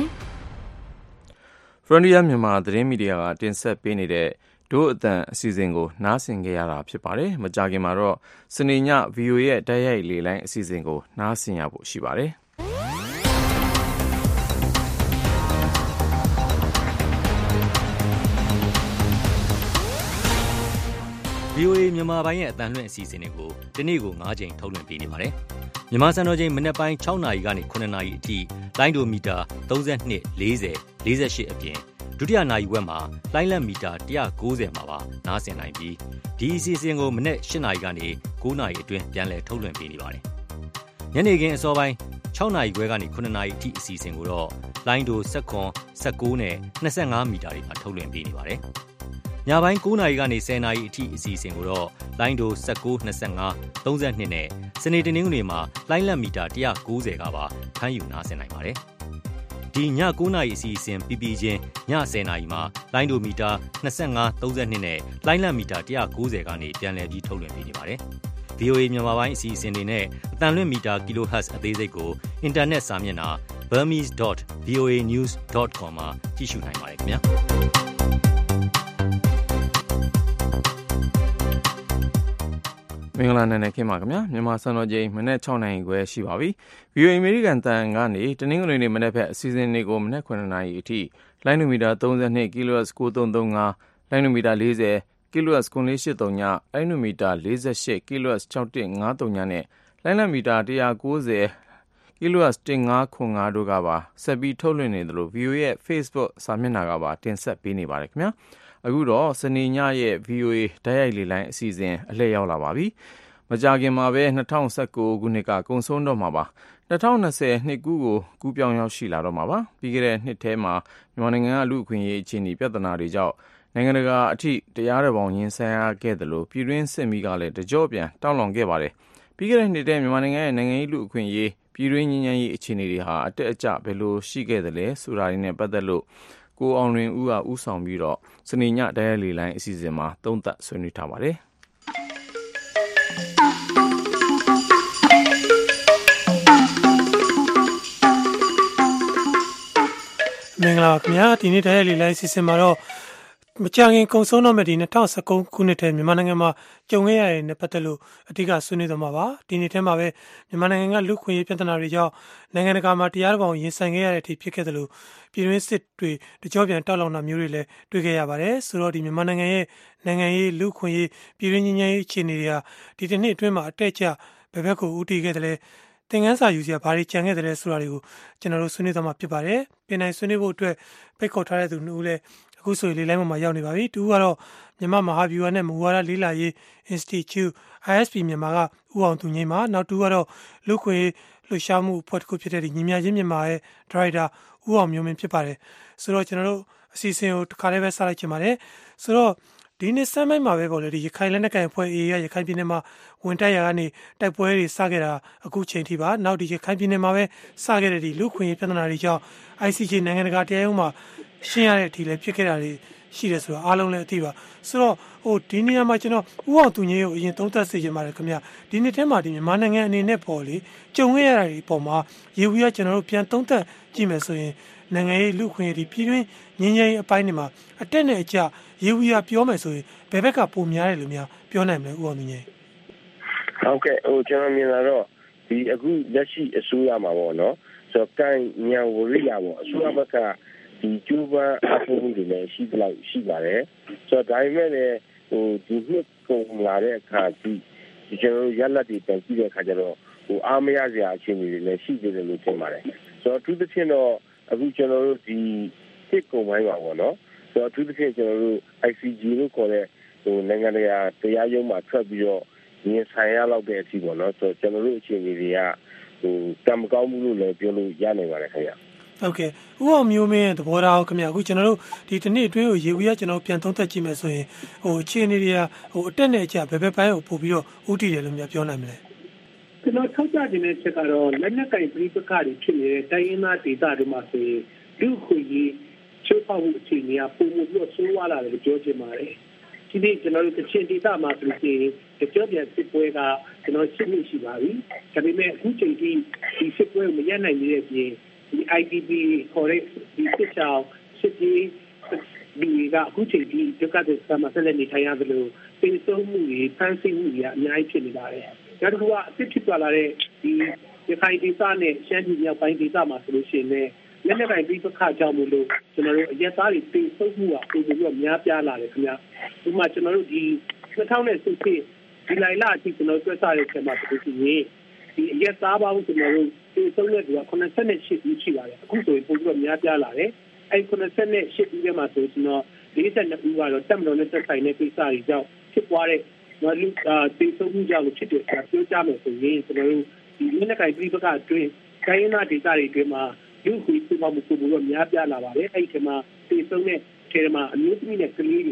Frontier မြန်မာသတင်းမီဒီယာကတင်ဆက်ပေးနေတဲ့ဒို့အတန်အစီအစဉ်ကိုနားဆင်ကြရတာဖြစ်ပါတယ်မကြာခင်မှာတော့စနေည ဗီအိုအေ ရဲ့တိုက်ရိုက်လေလိုင်းအစီအစဉ်ကိုနားဆင်ရဖို့ရှိပါတယ်ဗီအိုအေ မြန်မာပိုင်းရဲ့အသံလွှင့်အစီအစဉ်တွေကိုဒီနေ့ကို၅ချိန်ထုတ်လွှင့်ပေးနေပါတယ်မြန်မာစံတော်ချိန်မနက်ပိုင်း၆နာရီကနေ၇နာရီအထိလိုင်းဒိုမီတာ၃၂ ၄၀ ၄၈အပြင်ဒုတိယနာရီဝက်မှာလိုင်းလက်မီတာ၁၉၀မှာပါနားဆင်နိုင်ပြီးဒီအစီအစဉ်ကိုမနေ့၈နာရီကနေ၉နာရီအတွင်းပြန်လည်ထုတ်လွှင့်ပေးနေပါတယ်။ညနေခင်းအစောပိုင်း၆နာရီခွဲကနေ၇နာရီအထိအစီအစဉ်ကိုတော့လိုင်းဒို၁၇ ၁၉နဲ့၂၅မီတာတွေမှာထုတ်လွှင့်ပေးနေပါတယ်။ညပိုင်း၉နာရီကနေ၁၀နာရီအထိအစီအစဉ်ကိုတော့လိုင်းဒို၁၉ ၂၅ ၃၂နဲ့စနေတနင်္ဂနွေမှာလိုင်းလက်မီတာ၁၉၀ကပါဖမ်းယူနားဆင်နိုင်ပါတယ်။ဒီည၉နာရီအစီအစဉ်ပြီးပြီးချင်းည၁၀နာရီမှာလိုင်းဒိုမီတာ၂၅ ၃၂နဲ့လိုင်းလက်မီတာ၁၉၀ကနေပြန်လည်ပြီးထုတ်လွှင့်ပေးနေပါတယ်။ ဗီအိုအေ မြန်မာပိုင်းအစီအစဉ်တွေနဲ့အတန်လွင့်မီတာ kilohertz အသေးစိတ်ကိုအင်တာနက်စာမျက်နှာ burmese dot v o a news dot com မှာကြည့်ရှုနိုင်ပါတယ်ခင်ဗျာ။မင်္ဂလာနေ့နဲ့ခင်ပါခင်ဗျာမြန်မာစံတော်ချိန်မနေ့၆နာရီခွဲရှိပါပြီ။ ဗီအိုအေ အမေရိကန်တန်ကနေတနင်္ဂနွေနေ့မနေ့ဖက်အစီအစဉ်တွေကိုမနေ့9နာရီအထိလိုင်းနိုမီတာ၃၂ kilohertz ၉၃၃၅လိုင်းနိုမီတာ၄၀ kilohertz ၉၄၈၃ညလိုင်းနိုမီတာ၄၈ kilohertz ၆၁၅၃ညနဲ့လိုင်းလက်မီတာ၁၉၀ kilohertz ၁၅၇၅တို့ကပါဆက်ပြီးထုတ်လွှင့်နေတယ်လို့ ဗီအိုအေ ရဲ့ Facebook စာမျက်နှာကပါတင်ဆက်ပေးနေပါတယ်ခင်ဗျာ။အခုတော့စနေညရဲ့ ဗီအိုအေဓာတ်ရိုက်လေလိုင်းအစီအစဉ်အလှည့်ရောက်လာပါပြီ။မကြာခင်မှာပဲ၂၀၁၉ခုနှစ်ကကုန်ဆုံးတော့မှာပါ။၂၀၂၀နှစ်ကူးကိုကူးပြောင်းရောက်ရှိလာတော့မှာပါ။ပြီးခဲ့တဲ့နှစ်ထဲမှာမြန်မာနိုင်ငံကလူ့အခွင့်အရေးအခြေအနေပြဿနာတွေကြောင့်နိုင်ငံတကာအထိတရားတော်ပေါင်းရင်ဆိုင်ရခဲ့တယ်လို့ပြည်တွင်းစစ်မီးကလည်းတကြော့ပြန်တောင်းလောင်ခဲ့ပါတယ်။ပြီးခဲ့တဲ့နှစ်ထဲမြန်မာနိုင်ငံရဲ့နိုင်ငံရေးလူ့အခွင့်အရေးပြည်တွင်းငြိမ်းချမ်းရေးအခြေအနေတွေဟာအတက်အကျဘယ်လိုရှိခဲ့တယ်လဲဆိုတာတွေနဲ့ပတ်သက်လို့ကိုအောင်လွင်ဦးကဦးဆောင်ပြီးတော့စနေညဓာတ်ရိုက်လေလိုင်းအစီအစဉ်မှာသုံးသပ်ဆွေးနွေးထားပါတယ်။မင်္ဂလာပါခင်ဗျာဒီနေ့ဓာတ်ရိုက်လေလိုင်းအစီအစဉ်မှာတော့မကြာခင်ကုန်ဆုံးတော့မယ့်ဒီ၂၀၁၉ခုနှစ်ထဲမြန်မာနိုင်ငံမှာကြုံခဲ့ရတဲ့နဲ့ပတ်သက်လို့အဓိကဆွေးနွေးသွားမှာပါဒီနေ့ထဲမှာပဲမြန်မာနိုင်ငံကလူ့ခွင့်ရေးပြဿနာတွေကြောင့်နိုင်ငံတကာမှာတရားတော်ရင်ဆိုင်ခဲ့ရတဲ့အထိဖြစ်ခဲ့တယ်လို့ပြည်တွင်းစစ်တွေတကြောပြန်တောက်လောင်တာမျိုးတွေလည်းတွေ့ခဲ့ရပါတယ်ဆိုတော့ဒီမြန်မာနိုင်ငံရဲ့နိုင်ငံရေးလူ့ခွင့်ရေးပြည်တွင်းငြိမ်းချမ်းရေးအခြေအနေတွေဟာဒီတစ်နှစ်အတွင်းမှာအတက်အကျဘယ်ဘက်ကိုဦးတည်ခဲ့တယ်လဲသင်ခန်းစာယူစရာဘာတွေကြံခဲ့တယ်လဲဆိုတာတွေကိုကျွန်တော်တို့ဆွေးနွေးသွားမှာဖြစ်ပါတယ်ပြင်နိုင်ဆွေးနွေးဖို့အတွက်ဖိတ်ခေါ်ထားတဲ့သူနှစ်ဦးလည်းအခုဆိုရင်လေးလိုင်းပေါ်မှာရောက်နေပါပြီတူကတော့မြန်မာမဟာဗျူဟာနဲ့မူဝါဒလေးလာရေး Institute အိုင် အက်စ် ပီ မြန်မာကဦးအောင်သူငိမ့်ပါနောက်တူကတော့လူခွေလှူရှားမှုအဖွဲ့တစ်ခုဖြစ်တဲ့ညီမြချင်းမြန်မာရဲ့ဒါရိုက်တာဦးအောင်မျိုးမင်းဖြစ်ပါတယ်ဆိုတော့ကျွန်တော်တို့အစီအစဉ်ကိုတစ်ခါလေးပဲစလိုက်ချင်ပါတယ်ဆိုတော့ဒီနေ့စမ်းမိုက်မှာပဲပေါ့လေဒီရခိုင်လက်နက်ကိုင်အဖွဲ့ အေ ရရခိုင်ပြည်နယ်မှာဝင်တိုက်ရာကနေတိုက်ပွဲတွေစခဲ့တာအခုချိန်ထိပါနောက်ဒီရခိုင်ပြည်နယ်မှာပဲစခဲ့တဲ့ဒီလူခွင့်ရေးပြဿနာတွေကြောင့် အိုင် စီ ဂျေ နိုင်ငံတကာတရားရုံးမှာရှင်းရတဲ့အထိလည်းဖြစ်ခဲ့တာတွေရှိတယ်ဆိုတော့အားလုံးလည်းအသိပါဆိုတော့ဟိုဒီနေရာမှာကျွန်တော်ဥအောင်သူငယ်ကိုအရင်သုံးသပ်စေချင်ပါတယ်ခင်ဗျဒီနေ့ထဲမှာဒီမြန်မာနိုင်ငံအနေနဲ့ပေါ့လေကြုံခဲ့ရတာဒီပုံမှာရေဝီကကျွန်တော်တို့ပြန်သုံးသပ်ကြည့်မယ်ဆိုရင်နိုင်ငံရေးလူခွင့်ရေးဒီပြည်တွင်းငြိမ်းချမ်းရေးအပိုင်းတွေမှာအတက်နဲ့အကျရေဝီကပြောမယ်ဆိုရင်ဘယ်ဘက်ကပုံများတယ်လို့များပြောနိုင်မလဲဥအောင်သူငယ်ဟုတ်ကဲ့ဟိုကျွန်တော်မြင်လာတော့ဒီအခုလက်ရှိအစိုးရမှာပေါ့နော်ဆိုတော့ကန်ညံဝရိယပေါ့အစိုးရဘက်ကဒီကျူးဘာအဖို့တွေလည်းရှိသလောက်ရှိပါတယ်ဆိုတော့ဒါပေမဲ့လည်းဟိုဒီနှစ်ကုန်လာတဲ့အခါဒီကျွန်တော်ရလက်တွေပြန်ကြည့်တဲ့အခါကျတော့ဟိုအားမရစရာအခြေအနေတွေလည်းရှိသေးတယ်လို့ထင်ပါတယ်ဆိုတော့အထူးသဖြင့်တော့အခုကျွန်တော်တို့ဒီတစ်ကုန်ပိုင်းပါပေါ့နော်ဆိုတော့အထူးသဖြင့်ကျွန်တော်တို့ အိုင် စီ ဂျီ လို့ခေါ်တဲ့ဟိုနိုင်ငံတကာတရားရုံးမှာထွက်ပြီးတော့ရင်ဆိုင်ရလောက်တဲ့အထိပေါ့နော်ဆိုတော့ကျွန်တော်တို့အခြေအနေတွေကဟိုတံမကောင်းမှုလို့လည်းပြောလို့ရနိုင်ပါတယ်ခင်ဗျဟုတ်ကဲ့ဥအောင်မျိုးမင်းရဲ့သဘောထားခင်ဗျအခုကျွန်တော်တို့ဒီတစ်နေ့အတွင်းကိုရေဝီကကျွန်တော်ပြန်သုံးသပ်ကြည့်မယ်ဆိုရင်ဟိုအခြေအနေတွေကဟိုအတက်နဲ့အကျဘယ်ဘက်ပိုင်းကိုပို့ပြီးတော့ဥတည်တယ်လို့များပြောနိုင်မလဲကျွန်တော်ထောက်ပြနေတဲ့ချက်ကတော့လက်နက်ကင်ပြည်ပခါတွေဖြစ်နေတဲ့တိုင်းရင်းသားဒေသတွေမှာဆိုရင်လူခွင့်ရေးချိုးဖောက်မှုအခြေအနေကပုံမှုပြီးဆိုးဝါးလာတယ်လို့ပြောချင်ပါတယ်ဒီနေ့ကျွန်တော်တို့ကချင်ဒေသမှာဆိုရင်တကြောပြန်စစ်ပွဲကကျွန်တော်ရှင်းလို့ရှိပါပြီဒါပေမဲ့အခုချိန်ထိဒီစစ်ပွဲမရနိုင်နေတဲ့ပြင်ဒီ အိုင် ဒီ ပီ ခေါ်တဲ့ဒီစစ်ချောင်းစစ်ကြီးဒီကအခုချိန်ထိဒုက္ခသည်စခန်းမှာဆက်လက်နေထိုင်ရတယ်လို့ပြည်စုံမှုတွေဖန်ဆီးမှုတွေအများကြီးဖြစ်နေပါတယ်နောက်တစ်ခုကအစ်ဖြစ်သွားလာတဲ့ဒီရခိုင်ဒေသနဲ့ရှမ်းပြည်မြောက်ပိုင်းဒေသမှာဆိုလို့ရှိရင်လည်းလက်နက်ကိုင်ပြည်ပခါကြောင့်မလို့ကျွန်တော်တို့အရက်သားတွေပြည်စုံမှုကပုံပြီးတော့များပြားလာတယ်ခင်ဗျဒီမှာကျွန်တော်တို့ဒီ၂၀၁၈ဒီလိုင်လာအထိကျွန်တော်တွေ့စားတဲ့ချက်မှာဆိုလို့ရှိရင်ဒီအရက်သားပေါင်းကျွန်တော်တို့ပြည်စုံတဲ့သူကခုနှစ်ဆယ့်ရှစ်ဦးရှိပါတယ်အခုဆိုရင်ပုံပြီးတော့များပြားလာတယ်အဲခုနှစ်ဆယ့်ရှစ်ဦးထဲမှာဆိုကျွန်တော်လေးဆယ့်နှစ်ဦးကတော့တက်မတော်နဲ့တက်ဆိုင်တဲ့ကိစ္စတွေကြောင့်ဖြစ်သွားတဲ့မလူပြည်စုံမှုကြောင့်ဖြစ်တဲ့ပြောကြမယ်ဆိုရင်ကျွန်တော်တို့ဒီလက်နက်ကိုင်ပြည်ပခါအတွင်းတိုင်းရင်းသားဒေသတွေအတွင်းမှာလူခွေစုပေါင်းမှုပုံပြီးတော့များပြားလာပါတယ်အဲဒီထဲမှာပြည်စုံတဲ့ထဲမှာအမျိုးသမီးနဲ့ကလေးတွေက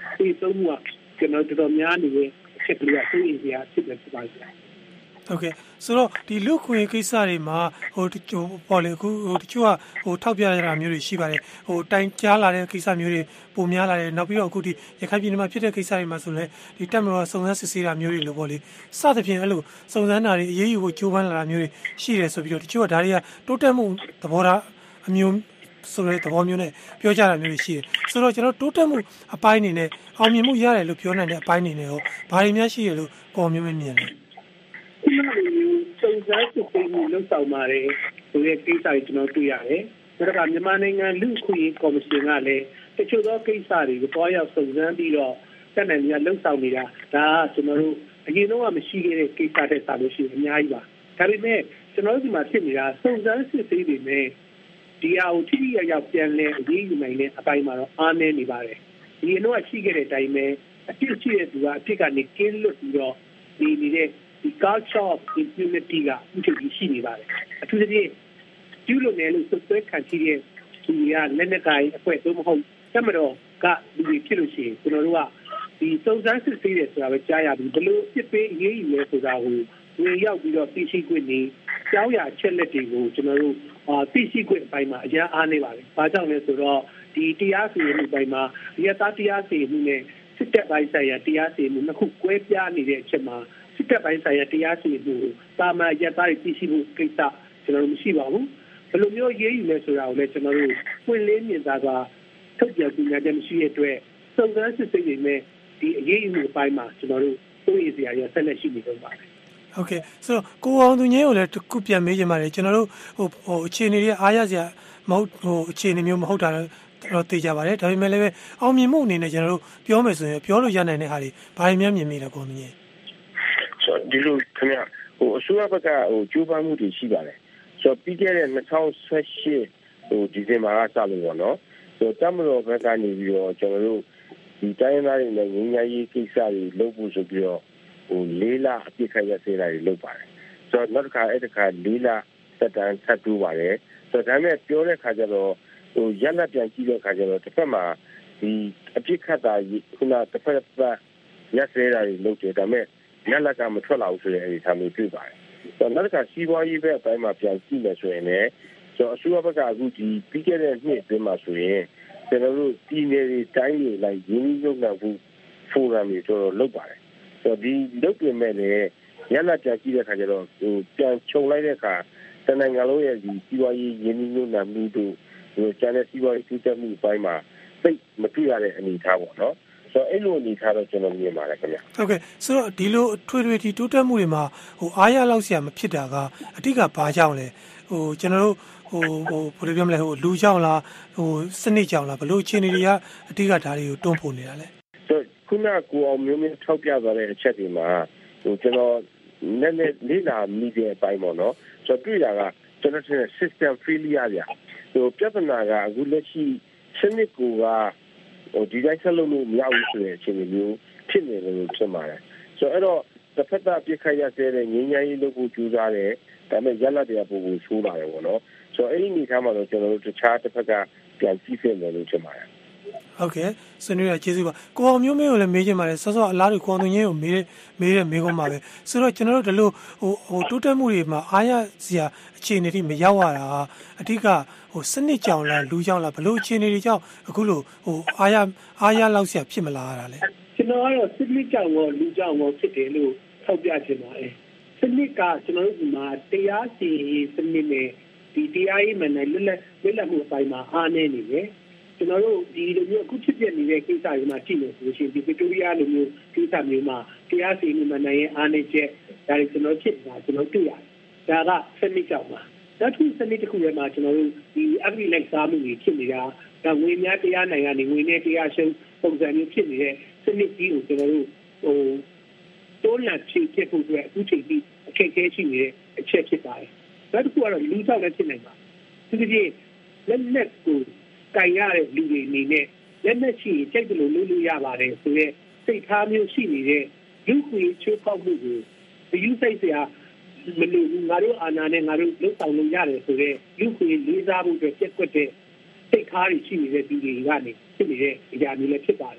ဒီဆုံးမှုကကျွန်တော်တော်များနေရဲ့ချက်ပြရသိရရဖြစ်နေပါစေโอเคဆိုတော့ဒီလူခွင့်ကိစ္စတွေမှာဟိုပေါ်လေအခုဟိုတချို့ကဟိုထောက်ပြရတာမျိုးတွေရှိပါတယ်ဟိုတိုင်ကြားလာတဲ့ကိစ္စမျိုးတွေပုံများလာတယ်နောက်ပြီးတော့အခုဒီရခိုင်ပြည်နယ်မှာဖြစ်တဲ့ကိစ္စတွေမှာဆိုလည်းဒီတက်မတော်စုံစမ်းစစ်ဆေးတာမျိုးတွေလို့ပေါ့လေစသဖြင့်အဲ့လိုစုံစမ်းတာတွေအရေးယူဖို့ကြိုးပမ်းလာတာမျိုးတွေရှိတယ်ဆိုပြီးတော့တချို့ကဒါတွေကတိုးတက်မှုသဘောထားအမျိုးဆိုတဲ့သဘောမျိုးနဲ့ပြောကြတာမျိုးတွေရှိတယ်ဆိုတော့ကျွန်တော်တိုးတက်မှုအပိုင်းအနေနဲ့အောင်မြင်မှုရတယ်လို့ပြောနိုင်တဲ့အပိုင်းအနေနဲ့ဟောဘာတွေများရှိရလို့ပေါ်မျိုးမြင်တယ်ဒီလိုမျိုးစုံစမ်းစစ်ဆေးမှုလုပ်ဆောင်ပါတယ်ဆိုတဲ့ကိစ္စတွေကျွန်တော်တွေ့ရတယ်။ဒါကမြန်မာနိုင်ငံလူ့ခွင့်ရေးကော်မရှင်ကလည်းတချို့သောကိစ္စတွေကိုတွားရောက်စုံစမ်းပြီးတော့တက်နိုင်များလုပ်ဆောင်နေတာဒါကကျွန်တော်တို့အရင်တော့မရှိခဲ့တဲ့ကိစ္စတွေစာလို့ရှိရင်အများကြီးပါ။ဒါပေမဲ့ကျွန်တော်တို့ဒီမှာဖြစ်နေတာစုံစမ်းစစ်ဆေးနေတယ်ဒီအအောင်ထိရရောက်ပြန်လဲအရေးယူနိုင်တဲ့အပိုင်းမှာတော့အားနည်းနေပါတယ်။ဒီတော့ရှိခဲ့တဲ့အတိုင်းပဲအဖြစ်ရှိတဲ့သူကအဖြစ်ကနေကင်းလွတ်ပြီးတော့ဒီနေတဲ့ဒီ culture of impunity ကဥပဒေရှိနေပါတယ်အထူးသဖြင့်ကျူးလွန်တယ်လို့ဆွဆွဲခံရှိတဲ့သူကလက်နက်ကိုင်အဖွဲ့သို့မဟုတ်တမတော်ကလူတွေဖြစ်လို့ရှိရင်ကျွန်တော်တို့ကဒီစုံစမ်းစစ်ဆေးတယ်ဆိုတာပဲကြားရပြီဘလို့ဖြစ်ပေးအရေးယူလဲဆိုတာကိုဝင်ရောက်ပြီးတော့သိရှိခွင့်နေကြောင်းရအချက်လက်တွေကိုကျွန်တော်တို့အာသိရှိခွင့်အပိုင်းမှာအများအားနေပါတယ်။ဘာကြောင့်လဲဆိုတော့ဒီတရားစီရင်မှုအပိုင်းမှာဒီတရားတရားစီရင်မှုနဲ့စစ်တပ်ပိုင်းဆိုင်ရာတရားစီရင်မှုနှစ်ခုကွဲပြားနေတဲ့အချက်မှာစစ်တပ်ပိုင်းဆိုင်ရာတရားစီရင်မှုတာမန်ရသားတွေသိရှိမှုကိစ္စကျွန်တော်တို့မရှိပါဘူးဘယ်လိုမျိုးရေးယူလဲဆိုတာကိုလည်းကျွန်တော်တို့ပွင့်လင်းမြင်သာစွာထုတ်ပြန်ပြညာချက်မရှိတဲ့အတွက်စုံစမ်းစစ်ဆေးနေမဲ့ဒီအရေးယူမှုအပိုင်းမှာကျွန်တော်တို့သိရစရာရဆက်လက်ရှိနေကြပါတယ်ဟုတ်ကဲ့ဆိုတော့ကိုအောင်သူငင်းကိုလည်းတစ်ခုပြန်မေးချင်ပါတယ်ကျွန်တော်တို့ဟိုဟိုအခြေအနေတွေအားရစရာမဟုတ်ဟိုအခြေအနေမျိုးမဟုတ်တာတော့သိကြပါတယ်ဒါပေမဲ့လည်းအောင်မြင်မှုအနေနဲ့ကျွန်တော်တို့ပြောမယ်ဆိုရင်ပြောလို့ရနိုင်တဲ့ဟာတွေဘာတွေများမြင်မိလဲကိုအောင်ငင်းဆိုဒီလိုခင်ဗျဟိုအစိုးရဘက်ကဟိုကျိုးပမ်းမှုတွေရှိပါတယ်ဆိုပြီးခဲ့တဲ့၂၀၁၈ဟိုဒီဇင်ဘာကစလို့ပေါ့နော်ဆိုတမတော်ဘက်ကနေပြီးတော့ကျွန်တော်တို့ဒီတိုင်းသားတွေနဲ့ငင်းညာရေးကိစ္စတွေလုပ်ဖို့ဆိုပြီးတော့ဟိုလေးလအပြစ်ခတ်ရစေတာတွေလုပ်ပါတယ်ဆိုတော့နောက်တစ်ခါအဲ့တစ်ခါလေးလသက်တမ်းထပ်တူပါတယ်ဆိုတော့ဒါမဲ့ပြောတဲ့ခါကျတော့ဟိုရက်လက်ပြန်ကြည့်တဲ့ခါကျတော့တစ်ဖက်မှာဒီအပြစ်ခတ်တာခုနတစ်ဖက်သက်ရက်စေတာတွေလုပ်တယ်ဒါမဲ့ရလကမထွက်လာဘူးဆိုရင်အဲဒီသမျိုးတွေ့ပါတယ်။ဆိုတော့နောက်ကစီးပွားရေးဘက်အပိုင်းမှာပြန်ကြည့်မယ်ဆိုရင်လည်းဆိုတော့အစိုးရဘက်ကအခုဒီပြီးခဲ့တဲ့နှစ်အတွင်းမှာဆိုရင်ကျွန်တော်တို့ပြည်နယ်တွေတိုင်းတွေလိုက်ရင်းနှီးမြှုပ်နှံမှုဖိုရမ်တွေတော်တော်လုပ်ပါတယ်။ဆိုတော့ဒီလုပ်ပြင်မဲ့လည်းရလပြန်ကြည့်တဲ့အခါကျတော့ဟိုပြန်ခြုံလိုက်တဲ့အခါတနင်္ဂနွေလုံးရဲ့ဒီစီးပွားရေးရင်းနှီးမြှုပ်နှံမှုတို့ဟိုကျန်တဲ့စီးပွားရေးတိုးတက်မှုအပိုင်းမှာသိမတွေ့ရတဲ့အနေအထားပေါ့နော်။ဆိုတော့အဲ့လိုအနေထားတော့ကျွန်တော်မြင်ပါတယ်ခင်ဗျဟုတ်ကဲ့ဆိုတော့ဒီလိုထွေထွေတီတိုးတက်မှုတွေမှာဟိုအားရလောက်ဆရာမဖြစ်တာကအတိတ်ကဘာကြောင့်လဲဟိုကျွန်တော်တို့ဟိုဟိုဘယ်လိုပြောမလဲဟိုလူကြောင့်လားဟိုစနစ်ကြောင့်လားဘယ်လိုအခြေအနေတွေကအတိတ်ကဒါတွေကိုတွန်းပို့နေတာလဲဆိုတော့ခုနကကိုအောင်မျိုးမျိုးထောက်ပြသွားတဲ့အချက်တွေမှာဟိုကျွန်တော်နည်းနည်းလေးလာမိတဲ့အပိုင်းပေါ့နော်ဆိုတော့တွေ့တာကကျွန်တော်ထင် system failure ဗျာဟိုပြဿနာကအခုလက်ရှိစနစ်ကိုကဟိုဒီတိုင်းဆက်လုပ်လို့မရဘူးဆိုတဲ့အခြေအနေမျိုးဖြစ်နေတယ်လို့ဖြစ်ပါတယ်ဆိုတော့အဲ့တော့တစ်ဖက်သားပြစ်ခတ်ရတဲ့ငင်းငယ်ရေးလုပ်ဖို့ကြိုးစားတယ်ဒါပေမဲ့ရလဒ်တွေကပိုပိုဆိုးလာတယ်ပေါ့နော်ဆိုတော့အဲ့ဒီအနေထားမှာတော့ကျွန်တော်တို့တခြားတစ်ဖက်ကပြန်ကြည့်ဖြစ်တယ်လို့ဖြစ်ပါတယ်ဟုတ်ကဲ့ဆွေးနွေးရကျေးဇူးပါကိုအောင်မျိုးမင်းကိုလည်းမေးချင်ပါတယ်စောစောအလားတူကိုအောင်သူငင်းကိုမေးမေးတဲ့မေးခွန်းပါပဲဆိုတော့ကျွန်တော်တို့ဒီလိုဟိုဟိုတိုးတက်မှုတွေမှာအားရစရာအခြေအနေတွေမရောက်ရတာအဓိကဟိုစနစ်ကြောင်လားလူကြောင်လားဘလို့အခြေအနေတွေကြောင့်အခုလိုဟိုအားရအားရလောက်ဆရာဖြစ်မလာရတာလဲကျွန်တော်ကတော့စနစ်ကြောင်ရောလူကြောင်ရောဖြစ်တယ်လို့ထောက်ပြချင်ပါတယ်စနစ်ကကျွန်တော်တို့ဒီမှာတရားစီရင်စနစ်နဲ့ဒီတရားရေးမှန်တယ်လွတ်လပ်လွတ်လပ်မှုအပိုင်းမှာအားနည်းနေတယ်ကျွန်တော်တို့ဒီလိုမျိုးအခုဖြစ်ပြနေတဲ့ကိစ္စတွေမှာကြည့်လို့ဆိုရှင်ဒီဗစ်တိုးရီးယားလိုမျိုးကိစ္စမျိုးမှာတရားစီရင်မှန်တယ်ရဲ့အားနည်းချက်ဒါတွေကျွန်တော်ဖြစ်တာကျွန်တော်တွေ့ရတယ်ဒါကစနစ်ကြောင်ပါနောက်တစ်စနစ်တစ်ခုထဲမှာကျွန်တော်တို့ဒီအဂရိလိုက်စားမှုတွေဖြစ်နေတာဒါငွေများတရားနိုင်ငံတွေငွေနဲ့တရားရှုံးပုံစံမျိုးဖြစ်နေတဲ့စနစ်ကြီးကိုကျွန်တော်တို့ဟိုတိုးလက်ချစ်ဖြစ်ဖို့အတွက်အခုချိန်ထိအခက်အခဲရှိနေတဲ့အချက်ဖြစ်ပါတယ်နောက်တစ်ခုကတော့လူဆောင်လည်းဖြစ်နိုင်ပါသူကြီးလက်လက်ကိုကင်ရတဲ့လူတွေအနေနဲ့လက်လက်ရှိကြိုက်တယ်လို့လုပ်လို့ရပါတယ်ဆိုတော့စိတ်ထားမျိုးရှိနေတဲ့လူခွေချိုးပေါက်မှုကိုဒီယူဆိုင်စရာမလို့ငါတို့အာဏာနဲ့ငါတို့လုံဆောင်လို့ရတယ်ဆိုတော့လူခွေလေးစားမှုတွေပြက်ကွက်တဲ့စိတ်ထားတွေရှိနေတဲ့ဒီတွေကနေဖြစ်နေတဲ့အရာမျိုးလည်းဖြစ်ပါတယ်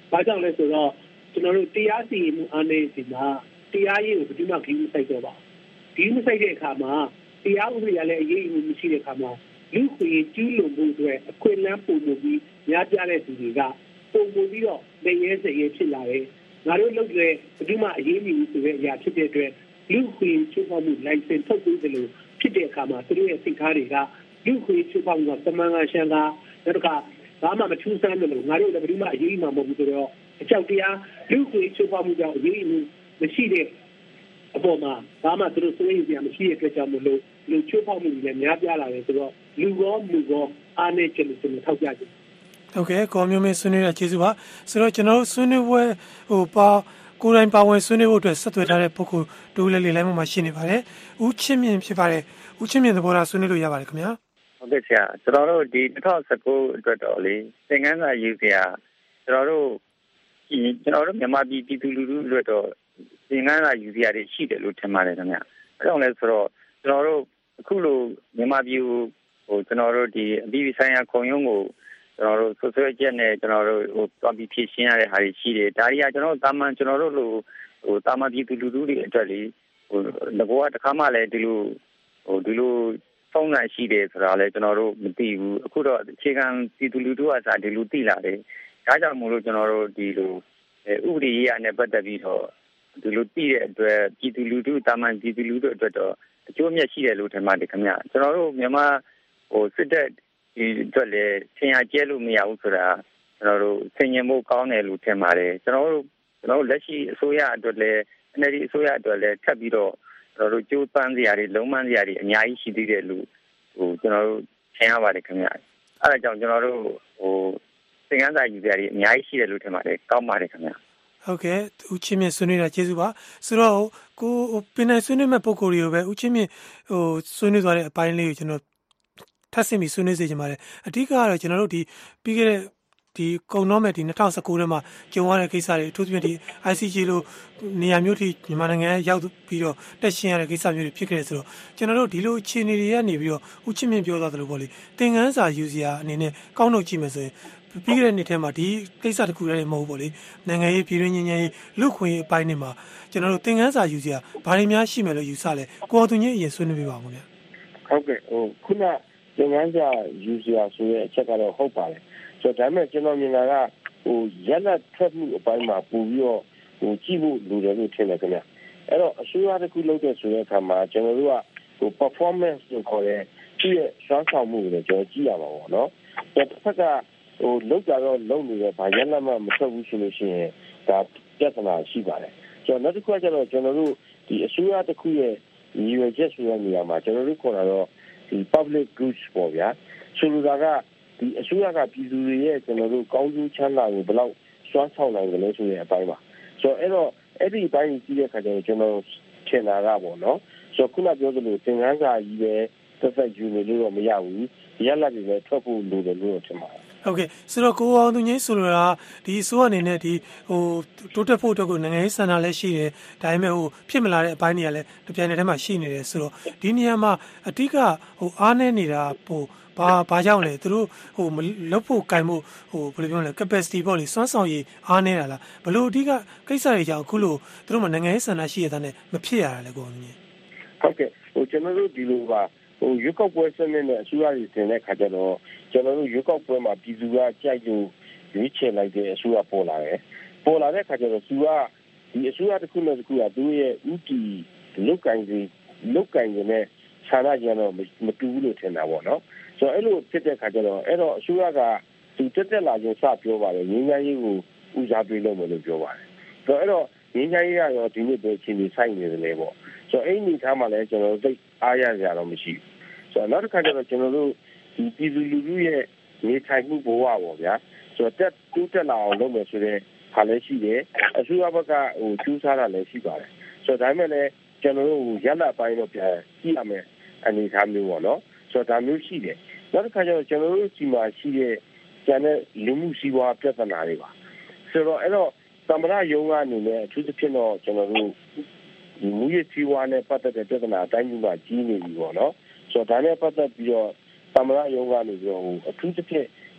ဘာကြောင့်လဲဆိုတော့ကျွန်တော်တို့တရားစီရင်မှုအားနည်းစီမှာတရားရေးကိုဘယ်သူမှဂရုမစိုက်တော့ပါဘူးဂရုမစိုက်တဲ့အခါမှာတရားဥပဒေကလည်းအရေးအမှုမရှိတဲ့အခါမှာလူခွေကျူးလွန်မှုတွေအခွင့်အလမ်းပုံမှုပြီးများပြားတဲ့သူတွေကပုံမှုပြီးတော့နေရဲစရဲဖြစ်လာတယ်ငါတို့လုပ်တဲ့ဘယ်သူမှအရေးမယူဆိုတဲ့အရာဖြစ်တဲ့အတွက်လူခွေချိုးဖောက်မှု license ထုတ်ပေးတယ်လို့ဖြစ်တဲ့အခါမှာသူတို့ရဲ့စိတ်ထားတွေကလူခွေချိုးဖောက်မှုကတမန်ကရှန်ကနောက်တစ်ခါဘာမှမထူးဆန်းတယ်လို့ငါတို့လည်းဘယ်သူမှအရေးမှမဟုတ်ဘူးဆိုတော့အကြောက်တရားလူခွေချိုးဖောက်မှုကြောင့်အရေးမှုမရှိတဲ့အပေါ်မှာဘာမှသူတို့စိုးရိမ်စရာမရှိတဲ့အတွက်ကြောင့်မလို့လူချိုးဖောက်မှုတွေလည်းများပြားလာတယ်ဆိုတော့လူရောလူရောအားနေချက်လို့ကျွန်တော်ထောက်ပြချင်ဟုတ်ကဲ့ကောမျိုးမင်းဆွေးနွေးတာကျေးဇူးပါဆိုတော့ကျွန်တော်တို့ဆွေးနွေးပွဲဟိုပါကိုယ်တိုင်ပါဝင်ဆွေးနွေးဖို့အတွက်ဆက်သွယ်ထားတဲ့ပုဂ္ဂိုလ်တူလေးလေးလိုင်းမှာရှိနေပါတယ်ဦးချင်းမြင့်ဖြစ်ပါတယ်ဦးချင်းမြင့်သဘောထားဆွေးနွေးလို့ရပါတယ်ခင်ဗျာဟုတ်ကဲ့ဆရာကျွန်တော်တို့ဒီ၂၀၁၉အတွက်တော့လေသင်ခန်းစာယူစရာကျွန်တော်တို့ကျွန်တော်တို့မြန်မာပြည်ပြည်သူလူထုအတွက်တော့သင်ခန်းစာယူစရာတွေရှိတယ်လို့ထင်ပါတယ်ခင်ဗျာအဲကြောင့်လဲဆိုတော့ကျွန်တော်တို့အခုလိုမြန်မာပြည်ကိုဟိုကျွန်တော်တို့ဒီအပြည်ပြည်ဆိုင်ရာခုံရုံးကိုကျွန်တော်တို့ဆွဆွဲချက်နဲ့ကျွန်တော်တို့ဟိုတွားပြီးဖြည့်ရှင်းရတဲ့ဟာတွေရှိတယ်ဒါတွေကကျွန်တော်တို့တာမန်ကျွန်တော်တို့လိုဟိုတာမန်ပြည်သူလူထုတွေအတွက်လေဟိုငကောတစ်ခါမှလည်းဒီလိုဟိုဒီလိုစောင့်နိုင်ရှိတယ်ဆိုတာလည်းကျွန်တော်တို့မသိဘူးအခုတော့အခြေခံပြည်သူလူထုကစားဒီလိုသိလာတယ်ဒါကြောင့်မို့လို့ကျွန်တော်တို့ဒီလိုဥပဒေရေးရနဲ့ပတ်သက်ပြီးတော့ဒီလိုသိတဲ့အတွက်ပြည်သူလူထုတာမန်ပြည်သူလူထုအတွက်တော့အကျိုးမြတ်ရှိတယ်လို့ထင်ပါတယ်ခင်ဗျကျွန်တော်တို့မြန်မာဟိုစစ်တပ်ဒီအတွက်လည်းဆင်ရကျဲလို့မရဘူးဆိုတာကျွန်တော်တို့ဆင်ញင်ဖို့ကောင်းတယ်လို့ထင်ပါတယ်ကျွန်တော်တို့ကျွန်တော်တို့လက်ရှိအစိုးရအတွက်လည်း အန်အယ်လ်ဒီ အစိုးရအတွက်လည်းထပ်ပြီးတော့ကျွန်တော်တို့ကြိုးပမ်းစရာတွေလုံးပမ်းစရာတွေအများကြီးရှိသေးတယ်လို့ဟိုကျွန်တော်တို့ထင်ရပါတယ်ခင်ဗျအဲဒါကြောင့်ကျွန်တော်တို့ဟိုသင်ခန်းစာယူစရာတွေအများကြီးရှိတယ်လို့ထင်ပါတယ်ကောင်းပါတယ်ခင်ဗျဟုတ်ကဲ့ဦးချင်းမြင့်ဆွေးနွေးတာကျေးဇူးပါဆိုတော့ကိုပင်နိုင်ဆွေးနွေးမဲ့ပုံကိုယ်တွေကိုပဲဦးချင်းမြင့်ဟိုဆွေးနွေးသွားတဲ့အပိုင်းလေးကိုကျွန်တော်ထပ်ဆင့်ပြီးဆွေးနွေးစေချင်ပါတယ်အဓိကကတော့ကျွန်တော်တို့ဒီပြီးခဲ့တဲ့ဒီကုံတော့မဲ့ဒီ၂၀၁၉ထဲမှာကျုံရတဲ့ကိစ္စတွေအထူးသဖြင့်ဒီ အိုင် စီ ဂျီ လို့နေရာမျိုးထိမြန်မာနိုင်ငံရောက်ပြီးတော့တက်ရှင်ရတဲ့ကိစ္စမျိုးတွေဖြစ်ခဲ့တယ်ဆိုတော့ကျွန်တော်တို့ဒီလိုအခြေအနေတွေကနေပြီးတော့ဦးချင်းမြင့်ပြောသွားသလိုပေါ့လေသင်ခန်းစာယူစရာအနေနဲ့ကောင်းတော့ကြည့်မယ်ဆိုရင်ပြီးခဲ့တဲ့နှစ်ထဲမှာဒီကိစ္စတခုတည်းမဟုတ်ဘူးပေါ့လေနိုင်ငံရေးပြည်တွင်းငြိမ်းချမ်းရေးလူခွင့်ရေးအပိုင်းတွေမှာကျွန်တော်တို့သင်ခန်းစာယူစရာဘာတွေများရှိမယ်လို့ယူဆလဲကိုအောင်သူကြီးအရင်ဆွေးနွေးပြပါဦးခင်ဗျဟုတ်ကဲ့ဟိုခုနသင်ခန်းစာယူစရာဆိုတဲ့အချက်ကတော့ဟုတ်ပါတယ်ဆိုတော့ဒါပေမဲ့ကျွန်တော်မြင်တာကဟိုရက်လက်ထွက်မှုအပိုင်းမှာပို့ပြီးတော့ဟိုကြည့်ဖို့လိုတယ်လို့ထင်တယ်ခင်ဗျအဲ့တော့အစိုးရတစ်ခုလုပ်တဲ့ဆိုတဲ့အခါမှာကျွန်တော်တို့ကဟို performance ကိုခေါ်တဲ့သူ့ရဲ့စွမ်းဆောင်မှုကိုလည်းကျွန်တော်ကြည့်ရမှာပေါ့နော်တစ်ဖက်ကဟိုလောက်ကြတော့လုံနေတယ်ဗာရက်လက်မှမထွက်ဘူးဆိုလို့ရှိရင်ဒါပြဿနာရှိပါတယ်ဆိုတော့နောက်တစ်ခုကကျတော့ကျွန်တော်တို့ဒီအစိုးရတစ်ခုရဲ့ရည်ရွယ်ချက်ဆိုတဲ့နေရာမှာကျွန်တော်တို့ခေါ်တာတော့ဒီ public goods ပေါ့ဗျာဆိုလိုတာကဒီအစိုးရကပြည်သူတွေရဲ့ကျွန်တော်တို့ကောင်းကျိုးချမ်းသာကိုဘယ်လောက်စွမ်းဆောင်နိုင်ကြလဲဆိုတဲ့အပိုင်းပါဆိုတော့အဲ့တော့အဲ့ဒီအပိုင်းကြီးတဲ့ခါကျတော့ကျွန်တော်ထင်တာကပေါ့နော်ဆိုတော့ခုနပြောသလိုသင်ခန်းစာကြီးပဲသက်သက်ယူနေလို့တော့မရဘူးရက်လက်တွေလည်းထွက်ဖို့လိုတယ်လို့ထင်ပါတယ်ဟုတ်ကဲ့ဆိုတော့ကိုအောင်သူကြီးဆိုလိုတာဒီအစိုးရအနေနဲ့ဒီဟိုတိုးတက်ဖို့အတွက်ကိုနိုင်ငံရေးစံနာလည်းရှိတယ်ဒါပေမဲ့ဟိုဖြစ်မလာတဲ့အပိုင်းတွေကလည်းတပြိုင်တည်းမှာရှိနေတယ်ဆိုတော့ဒီနေရာမှာအတိကဟိုအားနည်းနေတာဟိုဘာဘာကြောင့်လဲသူတို့ဟိုလုပ်ဖို့ကင်ဖို့ဟိုဘယ်လိုပြောလဲ capacity ပေါ့လေစွမ်းဆောင်ရည်အားနည်းတာလားဘလို့အတိကကိစ္စတွေကြောင့်အခုလို့သူတို့မှနိုင်ငံရေးစံနာရှိရတဲ့နဲ့မဖြစ်ရတာလေကိုအောင်ကြီးဟုတ်ကဲ့ဟိုကျွန်တော်တို့ဒီလိုပါဟိုရွေးကောက်ပွဲစနစ်နဲ့အစိုးရတွေတင်တဲ့ခါကျတော့ကျွန်တော်တို့ရွေးကောက်ပွဲမှာပြည်သူကကြိုက်လို့ရွေးချယ်လိုက်တဲ့အစိုးရပေါ်လာတယ်ပေါ်လာတဲ့ခါကျတော့သူကဒီအစိုးရတစ်ခုနဲ့တစ်ခုကသူရဲ့ဥတီလုတ်ကင်စီလုတ်ကင်နေတဲ့ဆန္ဒကြတော့မတူဘူးလို့ထင်တာပေါ့နော်ဆိုတော့အဲ့လိုဖြစ်တဲ့ခါကျတော့အဲ့တော့အစိုးရကသူတက်တက်လာခြင်းစပြောပါတယ်ငြိမ်းချမ်းရေးကိုဦးစားပေးလုပ်မယ်လို့ပြောပါတယ်ဆိုတော့အဲ့တော့ငြိမ်းချမ်းရေးကတော့ဒီနေ့ပဲချင်းပြီးဆိုင်နေတယ်လေပေါ့ဆိုတော့အဲ့ဒီထားမှလည်းကျွန်တော်သိအားရကြတော့မရှိဘူးဆိုတော့နောက်တစ်ခါကျတော့ကျွန်တော်တို့ဒီပြည်သူလူထုရဲ့နေထိုင်မှုဘဝပေါ့ဗျာဆိုတော့တက်တူးတက်လာအောင်လုပ်မယ်ဆိုတဲ့ဟာလည်းရှိတယ်အစိုးရဘက်ကဟိုကျူးစားတာလည်းရှိပါတယ်ဆိုတော့ဒါမှလည်းကျွန်တော်တို့ရက်လက်ပိုင်းတော့ပြန်ကြည့်ရမယ်အနေအထားမျိုးပေါ့နော်ဆိုတော့ဒါမျိုးရှိတယ်နောက်တစ်ခါကျတော့ကျွန်တော်တို့ဒီမှာရှိတဲ့ကျန်တဲ့လူမှုစီးပွားပြဿနာတွေပါဆိုတော့အဲ့တော့သမရယုံကနေလည်းအထူးသဖြင့်တော့ကျွန်တော်တို့ဒီမူရစီးပွားနဲ့ပတ်သက်တဲ့ပြဿနာအတိုင်းမှာကြီးနေပြီပေါ့နော်ဆိုတော့ဒါနဲ့ပတ်သက်ပြီးတော့သမရယုံကနေပြီးတော့အထူးသဖြင့်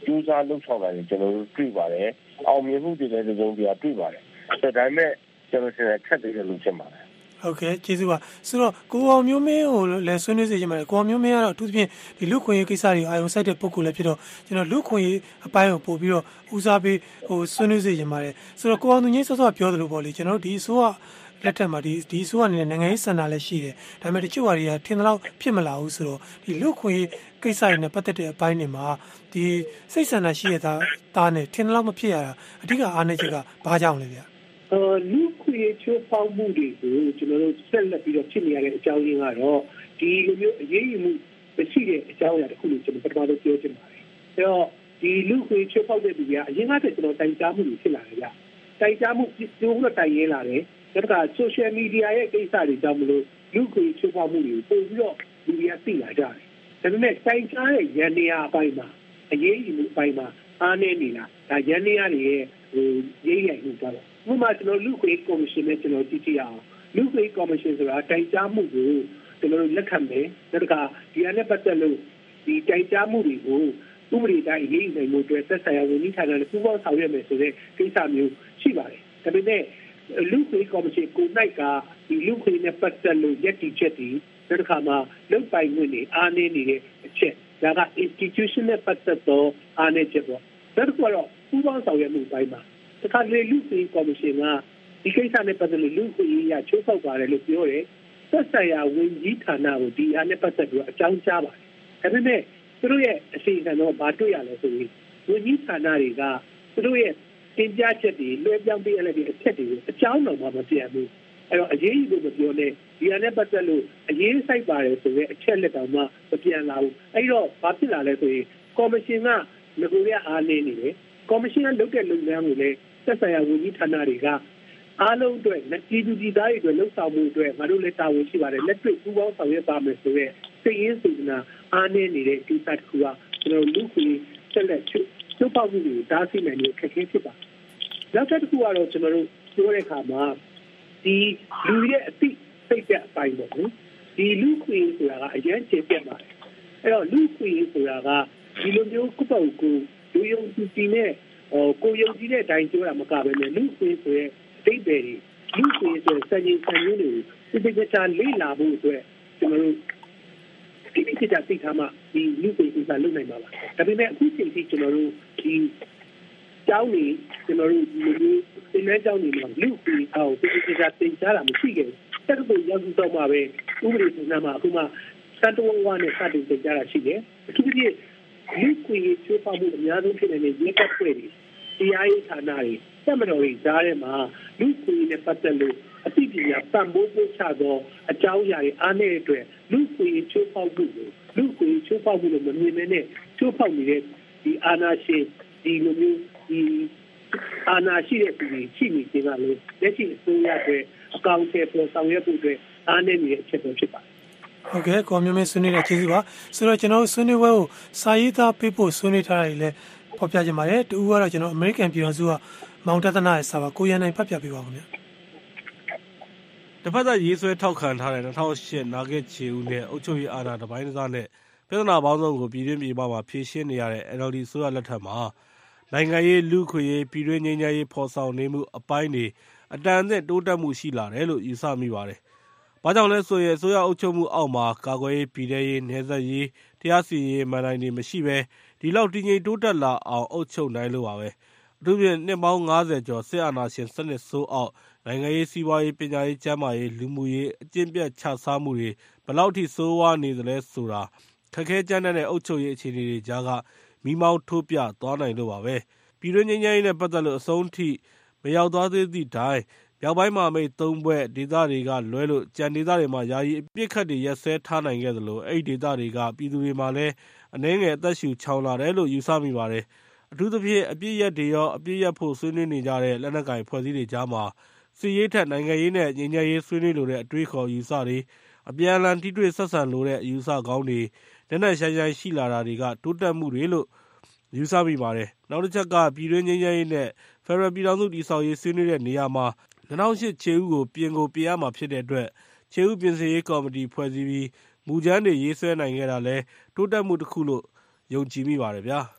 ကြိုးစားလှုပ်ဆောင်တာတွေကျွန်တော်တို့တွေ့ပါတယ်အောင်မြင်မှုတွေလည်းတစုံတရာတွေ့ပါတယ်ဆိုတော့ဒါပေမဲ့ကျွန်တော်ဆက်ဆက်သေးတယ်လို့ဖြစ်ပါတယ်ဟုတ်ကဲ့ကျေးဇူးပါဆိုတော့ကိုအောင်မျိုးမင်းကိုလည်းဆွေးနွေးစေချင်ပါတယ်ကိုအောင်မျိုးမင်းကတော့အထူးသဖြင့်ဒီလူခွင့်ရေးကိစ္စတွေအာရုံစိုက်တဲ့ပုဂ္ဂိုလ်လည်းဖြစ်တော့ကျွန်တော်လူခွင့်ရေးအပိုင်းကိုပို့ပြီးတော့ဦးစားပေးဟိုဆွေးနွေးစေချင်ပါတယ်ဆိုတော့ကိုအောင်သူငိမ့်ဆော့ဆော့ပြောသလိုပေါ့လေကျွန်တော်တို့ဒီအစိုးရလက်ထက်မှာဒီဒီအစိုးရအနေနဲ့နိုင်ငံရေးစံနာလည်းရှိတယ်ဒါပေမဲ့တချို့ဟာတွေကထင်သလောက်ဖြစ်မလာဘူးဆိုတော့ဒီလူခွင့်ရေးကိစ္စတွေနဲ့ပတ်သက်တဲ့အပိုင်းတွေမှာဒီစိတ်ဆန္ဒရှိရတာတာနဲ့ထင်သလောက်မဖြစ်ရတာအဓိကအားနည်းချက်ကဘာကြောင့်လဲဗျာအော်လူခွေချိုးပေါက်မှုတွေကိုကျွန်တော်တို့ဆက်လက်ပြီးတော့ဖြစ်နေရတဲ့အကြောင်းရင်းကတော့ဒီလိုမျိုးအရေးယူမှုမရှိတဲ့အကြောင်းအရာတစ်ခုလို့ကျွန်တော်ပထမဆုံးပြောချင်ပါတယ်။အဲတော့ဒီလူခွေချိုးပေါက်တဲ့သူတွေကအရင်ကတည်းကကျွန်တော်တိုင်ကြားမှုတွေဖြစ်လာတယ်ဗျ။တိုင်ကြားမှုပြုလို့တိုင်ရဲလာတယ်။ဒါက social media ရဲ့ကိစ္စတွေကြောင့်မလို့လူခွေချိုးပေါက်မှုတွေကိုပို့ပြီးတော့လူတွေကသိလာကြတယ်။ဒါပေမဲ့တိုင်ကြားတဲ့ရန်နေရာအပိုင်းမှာအရေးယူမှုအပိုင်းမှာအားနည်းနေတာဒါရန်နေရာတွေရဲ့ဟိုရေးရိုက်မှုတော့ဥပမာကျွန်တော်လူခွေကော်မရှင်နဲ့ကျွန်တော်ကြည့်ကြည့်အောင်လူခွေကော်မရှင်ဆိုတာတိုင်ကြားမှုကိုကျွန်တော်လက်ခံမယ်ဒါကဒီအနဲ့ပတ်သက်လို့ဒီတိုင်ကြားမှုတွေကိုဥပဒေတိုင်းရေးနိုင်မှုတွေသက်ဆိုင်ရာဝန်ကြီးဌာနနဲ့ပူးပေါင်းဆောင်ရွက်မယ်ဆိုတဲ့ကိစ္စမျိုးရှိပါတယ်ဒါပေမဲ့လူခွေကော်မရှင်ကိုနိုင်ကဒီလူခွေနဲ့ပတ်သက်လို့ရည်တည်ချက်ဒီဒါကမှလုံပိုင်ခွင့်တွေအားနည်းနေတဲ့အချက်ဒါက institution နဲ့ပတ်သက်တော့အားနည်းချက်ပေါ့ဒါကတော့ပူးပေါင်းဆောင်ရွက်မှုပိုင်းမှာတခါလေလူခွေကော်မရှင်ကဒီကိစ္စနဲ့ပတ်သက်လို့လူခွေရချိုးဖောက်ပါတယ်လို့ပြောတယ်သက်ဆိုင်ရာဝန်ကြီးဌာနကိုဒီအားနဲ့ပတ်သက်ပြီးအကြောင်းကြားပါတယ်ဒါပေမဲ့သူတို့ရဲ့အစီအစဉ်တော့မတွေ့ရလဲဆိုရင်ဝန်ကြီးဌာနတွေကသူတို့ရဲ့တင်ပြချက်တွေလွှဲပြောင်းပေးရတဲ့အချက်တွေကိုအကြောင်းတော်မှမပြတ်ဘူးအဲ့တော့အရေးကြီးလို့မပြောနဲ့ဒီအားနဲ့ပတ်သက်လို့အရေးဆိုင်ပါတယ်ဆိုတဲ့အချက်လက်တော်မှမပြန်လာဘူးအဲ့တော့ဘာဖြစ်လာလဲဆိုရင်ကော်မရှင်ကငကိုရအားနေနေတယ်ကော်မရှင်ကလုပ်တဲ့လုပ်ငန်းကိုလည်းသက်ဆိုင်ရာဝန်ကြီးဌာနတွေကအားလုံးအတွက်ပြည်သူပြည်သားတွေအတွက်လှုပ်ဆောင်မှုအတွက်ငါတို့လည်းတာဝန်ရှိပါတယ်လက်တွေ့ပူးပေါင်းဆောင်ရွက်ပါမယ်ဆိုတဲ့စိတ်ရင်းစေတနာအားနည်းနေတဲ့ကိစ္စတစ်ခုကကျွန်တော်လူခွေဆက်လက်ချိုးပေါက်မှုတွေဒါသိနိုင်လို့ခက်ခဲဖြစ်ပါနောက်တစ်ခုကတော့ကျွန်တော်တို့ပြောတဲ့အခါမှာဒီလူရဲ့အသိစိတ်တဲ့အပိုင်းပေါ့နော်ဒီလူခွေဆိုတာကအရင်ကျေပြတ်ပါတယ်အဲ့တော့လူခွေဆိုတာကဒီလိုမျိုးကုပေါ့ကိုလူယုံကြည်တဲ့ဟိုကိုယုံကြည်တဲ့အတိုင်းပြောတာမကဘဲနဲ့လူခွေဆိုရဲ့အတိတ်တွေလူခွေဆိုစံချိန်စံညွှန်းတွေကိုဒီကိစ္စလေ့လာဖို့အတွက်ကျွန်တော်တို့ဒီကိစ္စသိထားမှဒီလူခွေကိစ္စလုပ်နိုင်ပါလားဒါပေမဲ့အခုချိန်ထိကျွန်တော်တို့ဒီကျောင်းနေကျွန်တော်တို့ဒီသင်တန်းကျောင်းနေမှာလူခွေအောင်ဒီကိစ္စသင်ကြားတာမရှိခဲ့ဘူးတက်ဖို့ရောက်တော့မှပဲဥပဒေပုံစံမှာအခုမှစတဝဝနဲ့စတင်သင်ကြားတာရှိတယ်အထူးသဖြင့်လူခွေချိုးဖောက်မှုအများဆုံးဖြစ်နေတဲ့ရဲတပ်ဖွဲ့တွေတရားရေးဌာနတွေစက်မတော်တွေကြားထဲမှာလူခွေနဲ့ပတ်သက်လို့အသိပညာပံ့ပိုးပို့ချသောအကြောင်းအရာတွေအားနည်းတဲ့အတွက်လူခွေချိုးဖောက်မှုကိုလူခွေချိုးဖောက်မှုလို့မမြင်မဲနဲ့ချိုးဖောက်နေတဲ့ဒီအာဏာရှင်ဒီလိုမျိုးဒီအာဏာရှိတဲ့ပြည်ရှိနေခြင်းကလည်းလက်ရှိအစိုးရအတွက်အကောင့်ထဲပေါ်ဆောင်ရွက်ဖို့အတွက်အားနည်းနေတဲ့အချက်ပဲဖြစ်ပါတယ်ဟုတ်ကဲ့ကော်မျိုးမင်းဆွေးနွေးတဲ့ကျေးဇူးပါဆိုတော့ကျွန်တော်ဆွေးနွေးပွဲကိုစာရေးသားပေးဖို့ဆွေးနွေးထားတာတွေလည်းဖော်ပြကြပါတယ်တူကတော့ကျွန်တော်အမေရိကန်ပြည်ထောင်စုကမောင်တသနာရဲ့စာပါကိုရန်နိုင်ဖတ်ပြပေးပါဦးခင်ဗျာတစ်ဖက်သက်ရေးဆွဲထောက်ခံထားတဲ့၂၀၀၈နာဂစ်ချေဦးနဲ့အုပ်ချုပ်ရေးအာဏာတပိုင်းစားနဲ့ပြဿနာပေါင်းစုံကိုပြည်တွင်းပြည်ပမှာဖြေရှင်းနေရတဲ့ အန် အယ်လ် ဒီ ဆိုရလက်ထက်မှာနိုင်ငံရေးလူခွေရေးပြည်တွင်းငြိမ်းချမ်းရေးဖော်ဆောင်နေမှုအပိုင်းတွေအတန်အသင့်တိုးတက်မှုရှိလာတယ်လို့ယူဆမိပါတယ်။ဘာကြောင့်လဲဆိုရင်အစိုးရအုပ်ချုပ်မှုအောက်မှာကာကွယ်ရေးပြည်ထရေးနယ်စပ်ရေးတရားစီရင်ရေးမဏ္ဍိုင်တွေမရှိဘဲဒီလောက်တည်ငြိမ်တိုးတက်လာအောင်အုပ်ချုပ်နိုင်လို့ပါပဲ။အထူးဖြင့်နှစ်ပေါင်း၅၀ကျော်စစ်အာဏာရှင်စနစ်ဆိုးအောက်နိုင်ငံရေးစီးပွားရေးပညာရေးကျန်းမာရေးလူမှုရေးအကျင့်ပြတ်ခြစားမှုတွေဘယ်လောက်ထိဆိုးဝါးနေသလဲဆိုတာခက်ခဲကြမ်းတမ်းတဲ့အုပ်ချုပ်ရေးအခြေအနေတွေကြားကမိမောင်းထိုးပြသွားနိုင်လို့ပါပဲ။ပြည်တွင်းငြိမ်းချမ်းရေးနဲ့ပတ်သက်လို့အဆုံးထိမရောက်သွားသေးသည့်တိုင်မြောက်ပိုင်းမှာမိတ်သုံးဘက်ဒေသတွေကလွဲလို့ကြံဒေသတွေမှာယာယီအပြစ်ခတ်တွေရက်စဲထားနိုင်ခဲ့သလိုအဲ့ဒီဒေသတွေကပြည်သူတွေမှာလည်းအနှဲငယ်အသက်ရှူချောင်လာတယ်လို့ယူဆမိပါတယ်။အထူးသဖြင့်အပြစ်ရက်တွေရောအပြစ်ရက်ဖို့ဆွေးနွေးနေကြတဲ့လက်နက်ကိုင်ဖွဲ့စည်းတွေကြားမှာစစ်ရေးထက်နိုင်ငံရေးနဲ့ငြိမ်းချမ်းရေးဆွေးနွေးလိုတဲ့အတွေးခေါ်ယူဆတွေအပြန်အလှန်ထိတွေ့ဆက်ဆံလိုတဲ့အယူဆကောင်းတွေနက်နက်ရှိုင်းရှိုင်းရှိလာတာတွေကတိုးတက်မှုတွေလို့ယူဆမိပါတယ်။နောက်တစ်ချက်ကပြည်တွင်းငြိမ်းချမ်းရေးနဲ့ဖက်ဒရယ်ပြည်ထောင်စုတည်ဆောက်ရေးဆွေးနွေးတဲ့နေရာမှာ၂၀၀၈ခြေဥကိုပြင်ကိုပြင်ရမှာဖြစ်တဲ့အတွက်ခြေဥပြင်ဆင်ရေးကော်မတီဖွဲ့စည်းပြီးမူကြမ်းတွေရေးဆွဲနိုင်ခဲ့တာလဲတိုးတက်မှုတစ်ခုလို့ယုံကြည်မိပါတယ်ဗျာ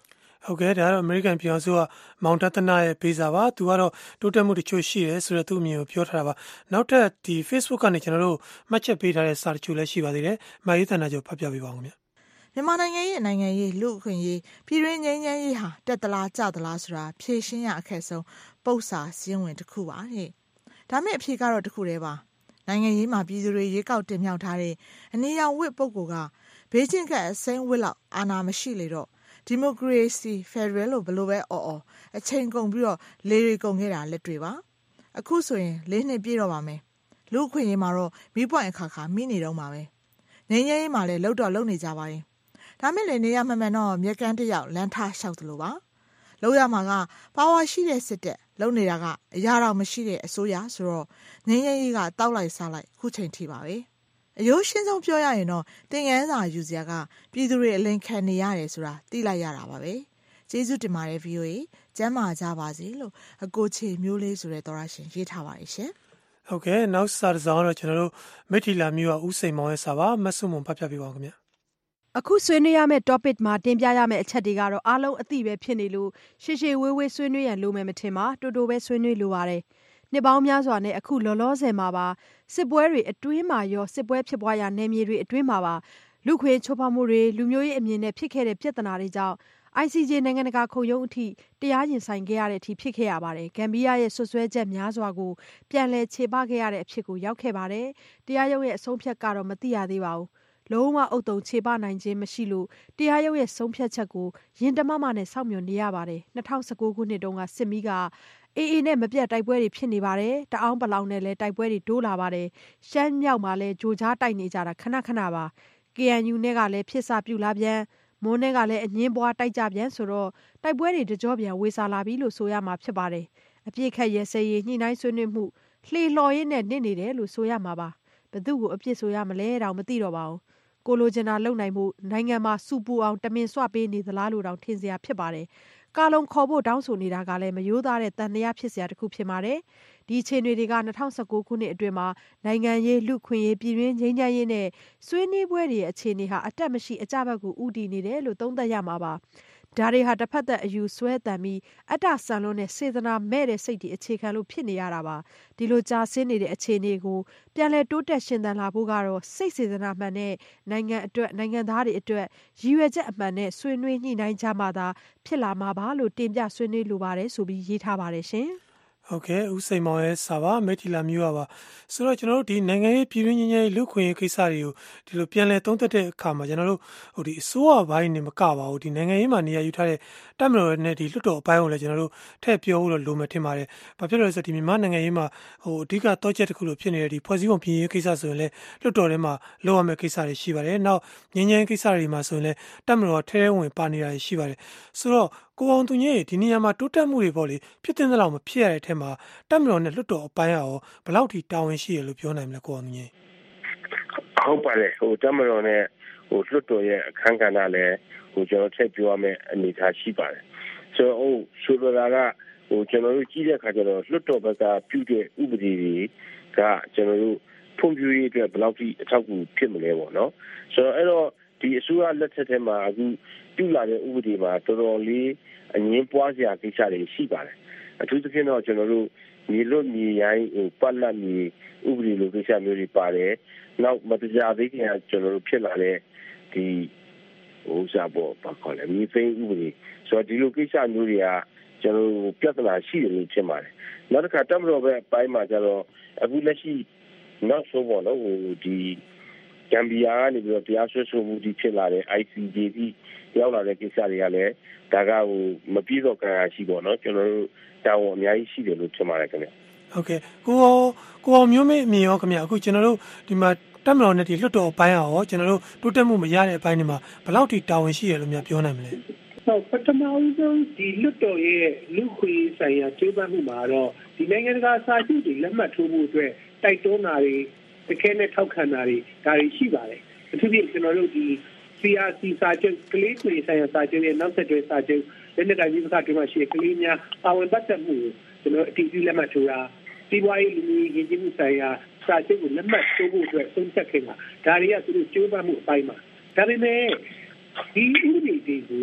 ဟုတ်ကဲ့ဒါကတော့အမေရိကန်ပြည်အောင်စုကမောင်တသနာရဲ့ပေးစာပါသူကတော့တိုးတက်မှုတချို့ရှိတယ်ဆိုတော့သူ့အမြင်ကိုပြောထားတာပါနောက်ထပ်ဒီ Facebook ကနေကျွန်တော်တို့မှတ်ချက်ပေးထားတဲ့စာတချို့လည်းရှိပါသေးတယ်။မာရေးသန္တာကျော်ဖတ်ပြပေးပါဦးခင်ဗျာ။မြန်မာနိုင်ငံရဲ့နိုင်ငံရေးလူ့အခွင့်အရေးပြည်တွင်းငြိမ်းချမ်းရေးဟာတက်သလားကျသလားဆိုတာဖြေရှင်းရအခက်ဆုံးပု္ပ္ပာစည်းဝင်တစ်ခုပါတဲ့။ဒါမဲ့အဖြေကတော့တစ်ခုတည်းပါ။နိုင်ငံရေးမှာပြည်သူတွေရေကောက်တင်မြှောက်ထားတဲ့အနည်းရောင်ဝစ်ပုဂ္ဂိုလ်ကဘေးချင်းကအစိမ်းဝစ်လောက်အာဏာမရှိလေတော့ဒီမိုကရေစီဖက်ဒရယ်လို့ဘလို့ပဲအော်အော်အချိန်ကုန်ပြီးတော့လေရီကုန်ခဲ့တာလက်တွေပါအခုဆိုရင်လေးနှစ်ပြည့်တော့ပါမယ်လူခွင့်ရေးမှာတော့မိပွင့်အခါခါမိနေတော့မှာပဲနေငယ်ရေးမှာလည်းလှုပ်တော့လှုပ်နေကြပါရင်ဒါမဲ့လည်းနေရမှန်မှန်တော့မြက်ကန်းတစ်ယောက်လမ်းထားလျှောက်သလိုပါလှုပ်ရမှာကပါဝါရှိတဲ့စစ်တပ်လှုပ်နေတာကအရာတော်မရှိတဲ့အစိုးရဆိုတော့နေငယ်ရေးကတောက်လိုက်စားလိုက်ခုချိန်ထိပါပဲအယိုးရှင်းဆုံးပြောရရင်တော့တင်ငန်းစာယူစရာကပြည်သူတွေအလင်းခံနေရတယ်ဆိုတာသိလိုက်ရတာပါပဲကျေးဇူးတင်ပါတယ် ဗီအိုအေ ကျမ်းမာကြပါစေလို့အကိုချေမျိုးလေးဆိုတဲ့သောရရှင်ရေးထားပါတယ်ရှင်ဟုတ်ကဲ့နောက်စာတစ်စောင်းတော့ကျွန်တော်တို့မိထီလာမျိုးကဥစိန်မောင်ရဲ့စာပါမဆုမွန်ဖတ်ပြပေးပါဦးခင်ဗျအခုဆွေးနွေးရမယ့် topic မှာတင်ပြရမယ့်အချက်တွေကတော့အားလုံးအသိပဲဖြစ်နေလို့ရှေ့ရှေ့ဝေးဝေးဆွေးနွေးရန်လိုမယ်မထင်ပါတူတူပဲဆွေးနွေးလိုပါတယ်နှစ်ပေါင်းများစွာနဲ့အခုလောလောဆယ်မှာပါစစ်ပွဲတွေအတွင်းမှာရောစစ်ပွဲဖြစ်ပွားရာနယ်မြေတွေအတွင်းမှာပါလူခွေချိုးဖောက်မှုတွေလူမျိုးရေးအမြင်နဲ့ဖြစ်ခဲ့တဲ့ပြဿနာတွေကြောင့် I C J နိုင်ငံတကာခုံရုံးအထိတရားရင်ဆိုင်ခဲ့ရတဲ့အထိဖြစ်ခဲ့ရပါတယ်။ဂမ်ဘီယာရဲ့ဆွဆွဲချက်များစွာကိုပြန်လည်ခြေပခဲ့ရတဲ့အဖြစ်ကိုရောက်ခဲ့ပါတယ်။တရားရုံးရဲ့အဆုံးဖြတ်ကတော့မသိရသေးပါဘူး။လုံးဝအုပ်တုံခြေပနိုင်ခြင်းမရှိလို့တရားရုံးရဲ့ဆုံးဖြတ်ချက်ကိုရင်တမမနဲ့စောင့်မျှော်နေရပါတယ်။၂၀၁၉ခုနှစ်တုန်းကစစ်မီးကအေးအေးနဲ့မပြတ်တိုက်ပွဲတွေဖြစ်နေပါတယ်။တအောင်းပလောင်နဲ့လည်းတိုက်ပွဲတွေတိုးလာပါတယ်။ရှမ်းမြောက်မှာလည်းဂျိုကြားတိုက်နေကြတာခဏခဏပါ။ K N U နဲ့ကလည်းဖြစ်စာပြူလာပြန်မွန်းနဲ့ကလည်းအငင်းပွားတိုက်ကြပြန်ဆိုတော့တိုက်ပွဲတွေတကြောပြန်ဝေစာလာပြီလို့ဆိုရမှာဖြစ်ပါတယ်။အပြစ်ခတ်ရဲစဲရေးညှိနှိုင်းဆွေးနွေးမှုလှေလှော်ရင်းနဲ့နစ်နေတယ်လို့ဆိုရမှာပါ။ဘသူ့ကိုအပြစ်ဆိုရမလဲတောင်မသိတော့ပါဘူး။ကိုလိုချင်တာလုံနိုင်မှုနိုင်ငံမှာစူပူအောင်တမင်ဆွပေးနေသလားလို့တောင်ထင်စရာဖြစ်ပါတယ်။ကာလုံခေါ်ဖို့တောင်းဆိုနေတာကလည်းမယိုးသားတဲ့တန်တရားဖြစ်စရာတစ်ခုဖြစ်ပါတယ်။ဒီအခြေအနေတွေက၂၀၁၉ခုနှစ်အတွင်းမှာနိုင်ငံရေးလူခွင့်ရေးပြည်တွင်းငြိမ်းချမ်းရေးနဲ့ဆွေးနွေးပွဲတွေရဲ့အခြေအနေဟာအတက်မရှိအကြဘက်ကိုဥတည်နေတယ်လို့သုံးသပ်ရမှာပါ။ဒါတွေဟာတစ်ဖက်သက်အယူဆွဲတန်ပြီးအတ္တဆန်လွန်းတဲ့စေတနာမဲ့တဲ့စိတ်တွေအခြေခံလို့ဖြစ်နေရတာပါ။ဒီလိုကြာဆင်းနေတဲ့အခြေအနေကိုပြန်လည်တိုးတက်ရှင်သန်လာဖို့ကတော့စိတ်စေတနာမှန်တဲ့နိုင်ငံအတွက်နိုင်ငံသားတွေအတွက်ရည်ရွယ်ချက်အမှန်နဲ့ဆွေးနွေးညှိနှိုင်းကြမှသာဖြစ်လာမှာပါလို့တင်ပြဆွေးနွေးလိုပါတယ်ဆိုပြီးရေးထားပါတယ်ရှင်။ဟုတ်ကဲ့ဦးစိန်မောင်ရဲ့စာပါမိထီလာမျိုးပါဆိုတော့ကျွန်တော်တို့ဒီနိုင်ငံရေးပြည်တွင်းငြိမ်းချမ်းရေးလူခွင့်ရေးကိစ္စတွေကိုဒီလိုပြန်လည်သုံးသပ်တဲ့အခါမှာကျွန်တော်တို့ဟိုဒီအစိုးရဘိုင်းနေမကပါဘူးဒီနိုင်ငံရေးမှာနေရာယူထားတဲ့တပ်မတော်နဲ့ဒီလွှတ်တော်အပိုင်းကိုလည်းကျွန်တော်တို့ထည့်ပြောဖို့တော့လိုမယ်ထင်ပါတယ်။ဘာဖြစ်လို့လဲဆိုတော့ဒီမြန်မာနိုင်ငံရေးမှာဟိုအဓိကတော့ချက်တစ်ခုလိုဖြစ်နေတဲ့ဒီဖွဲ့စည်းပုံပြင်ရေးကိစ္စဆိုရင်လည်းလွှတ်တော်ထဲမှာလုပ်ရမယ့်ကိစ္စတွေရှိပါတယ်။နောက်ငြိမ်းချမ်းရေးကိစ္စတွေမှာဆိုရင်လည်းတပ်မတော်ထဲထဲဝင်ပါနေတာရှိပါတယ်။ဆိုတော့ကိုအောင်သူကြီးဒီနေရာမှာတိုးတက်မှုတွေပေါ့လေဖြစ်တဲ့လောက်မဖြစ်ရတဲ့အထက်မှာတပ်မတော်နဲ့လွှတ်တော်အပိုင်းရောဘယ်လောက်ထိတာဝန်ရှိရလို့ပြောနိုင်မလဲကိုအောင်သူကြီးဟုတ်ပါတယ်ဟိုတပ်မတော်နဲ့ဟိုလွှတ်တော်ရဲ့အခမ်းကဏ္ဍလည်းဟိုကျွန်တော်ထည့်ပြောရမယ့်အနေအထားရှိပါတယ်ဆိုတော့ဟိုဆိုလိုတာကဟိုကျွန်တော်တို့ကြည့်တဲ့အခါကျတော့လွှတ်တော်ဘက်ကပြုတဲ့ဥပဒေတွေကကျွန်တော်တို့ဖွံ့ဖြိုးရေးအတွက်ဘယ်လောက်ထိအထောက်အကူဖြစ်မလဲပေါ့နော်ဆိုတော့အဲ့တော့ဒီအစိုးရလက်ထက်ထဲမှာအခုပြုလာတဲ့ဥပဒေမှာတော်တော်လေးအငင်းပွားစရာကိစ္စတွေရှိပါတယ်အထူးသဖြင့်တော့ကျွန်တော်တို့မြေလွတ်မြေရိုင်းပတ်လက်မြေဥပဒေလိုကိစ္စမျိုးတွေပါတယ်နောက်မတရားသေးခင်ကကျွန်တော်တို့ဖြစ်လာတဲ့ဒီဟိုစားပေါ်ပါခေါ်လဲမြေသိမ်းဥပဒေဆိုတော့ဒီလိုကိစ္စမျိုးတွေကကျွန်တော်တို့ပြဿနာရှိတယ်လို့ထင်ပါတယ်နောက်တစ်ခါတပ်မတော်ပဲအပိုင်းမှာကျတော့အခုလက်ရှိနောက်ဆုံးပေါ့နော်ဟိုဒီဂမ်ဘီယာကနေပြီးတော့တရားစွဲဆိုမှုဒီဖြစ်လာတဲ့ I C J ကြီးရောက်လာတဲ့ကိစ္စတွေကလည်းဒါကဟိုမပြည့်စုံကြရရှိပေါ့နော်ကျွန်တော်တို့တာဝန်အများကြီးရှိတယ်လို့ထင်ပါတယ်ခင်ဗျဟုတ်ကဲ့ကိုကိုမျိုးမေအမြင်ရောခင်ဗျအခုကျွန်တော်တို့ဒီမှာတပ်မတော်နဲ့ဒီလွှတ်တော်အပိုင်းရောကျွန်တော်တို့တိုးတက်မှုမရတဲ့အပိုင်းတွေမှာဘယ်လောက်ထိတာဝန်ရှိရလို့များပြောနိုင်မလဲဟုတ်ပထမဆုံးဒီလွတ်တော်ရဲ့လူခွေဆိုင်ရာကျေးဇူးမှုမှာတော့ဒီနိုင်ငံတကာစာချုပ်တွေလက်မှတ်ထိုးဖို့အတွက်တိုက်တွန်းတာတွေတကယ်နဲ့ထောက်ခံတာတွေဒါတွေရှိပါတယ်အထူးသဖြင့်ကျွန်တော်တို့ဒီ C R C စာချုပ်ကလေးတွေဆိုင်ရာစာချုပ်ရဲ့နောက်ဆက်တွဲစာချုပ်လက်နက်ကိုင်ပြည်ပကတွင်မှရှိတဲ့ကလေးများပါဝင်ပတ်သက်မှုကျွန်တော်အတီးပြီးလက်မှတ်ထိုးတာဒီဘဝရေးလူမျိုးရေးကြီးမှုဆိုင်ရာစာချုပ်ကိုလက်မှတ်ထိုးဖို့အတွက်ဆုံးဖြတ်ခဲ့တာဒါတွေကသူတို့ကြိုးပမ်းမှုအပိုင်းမှာဒါပေမဲ့ဒီဥပဒေတွေကို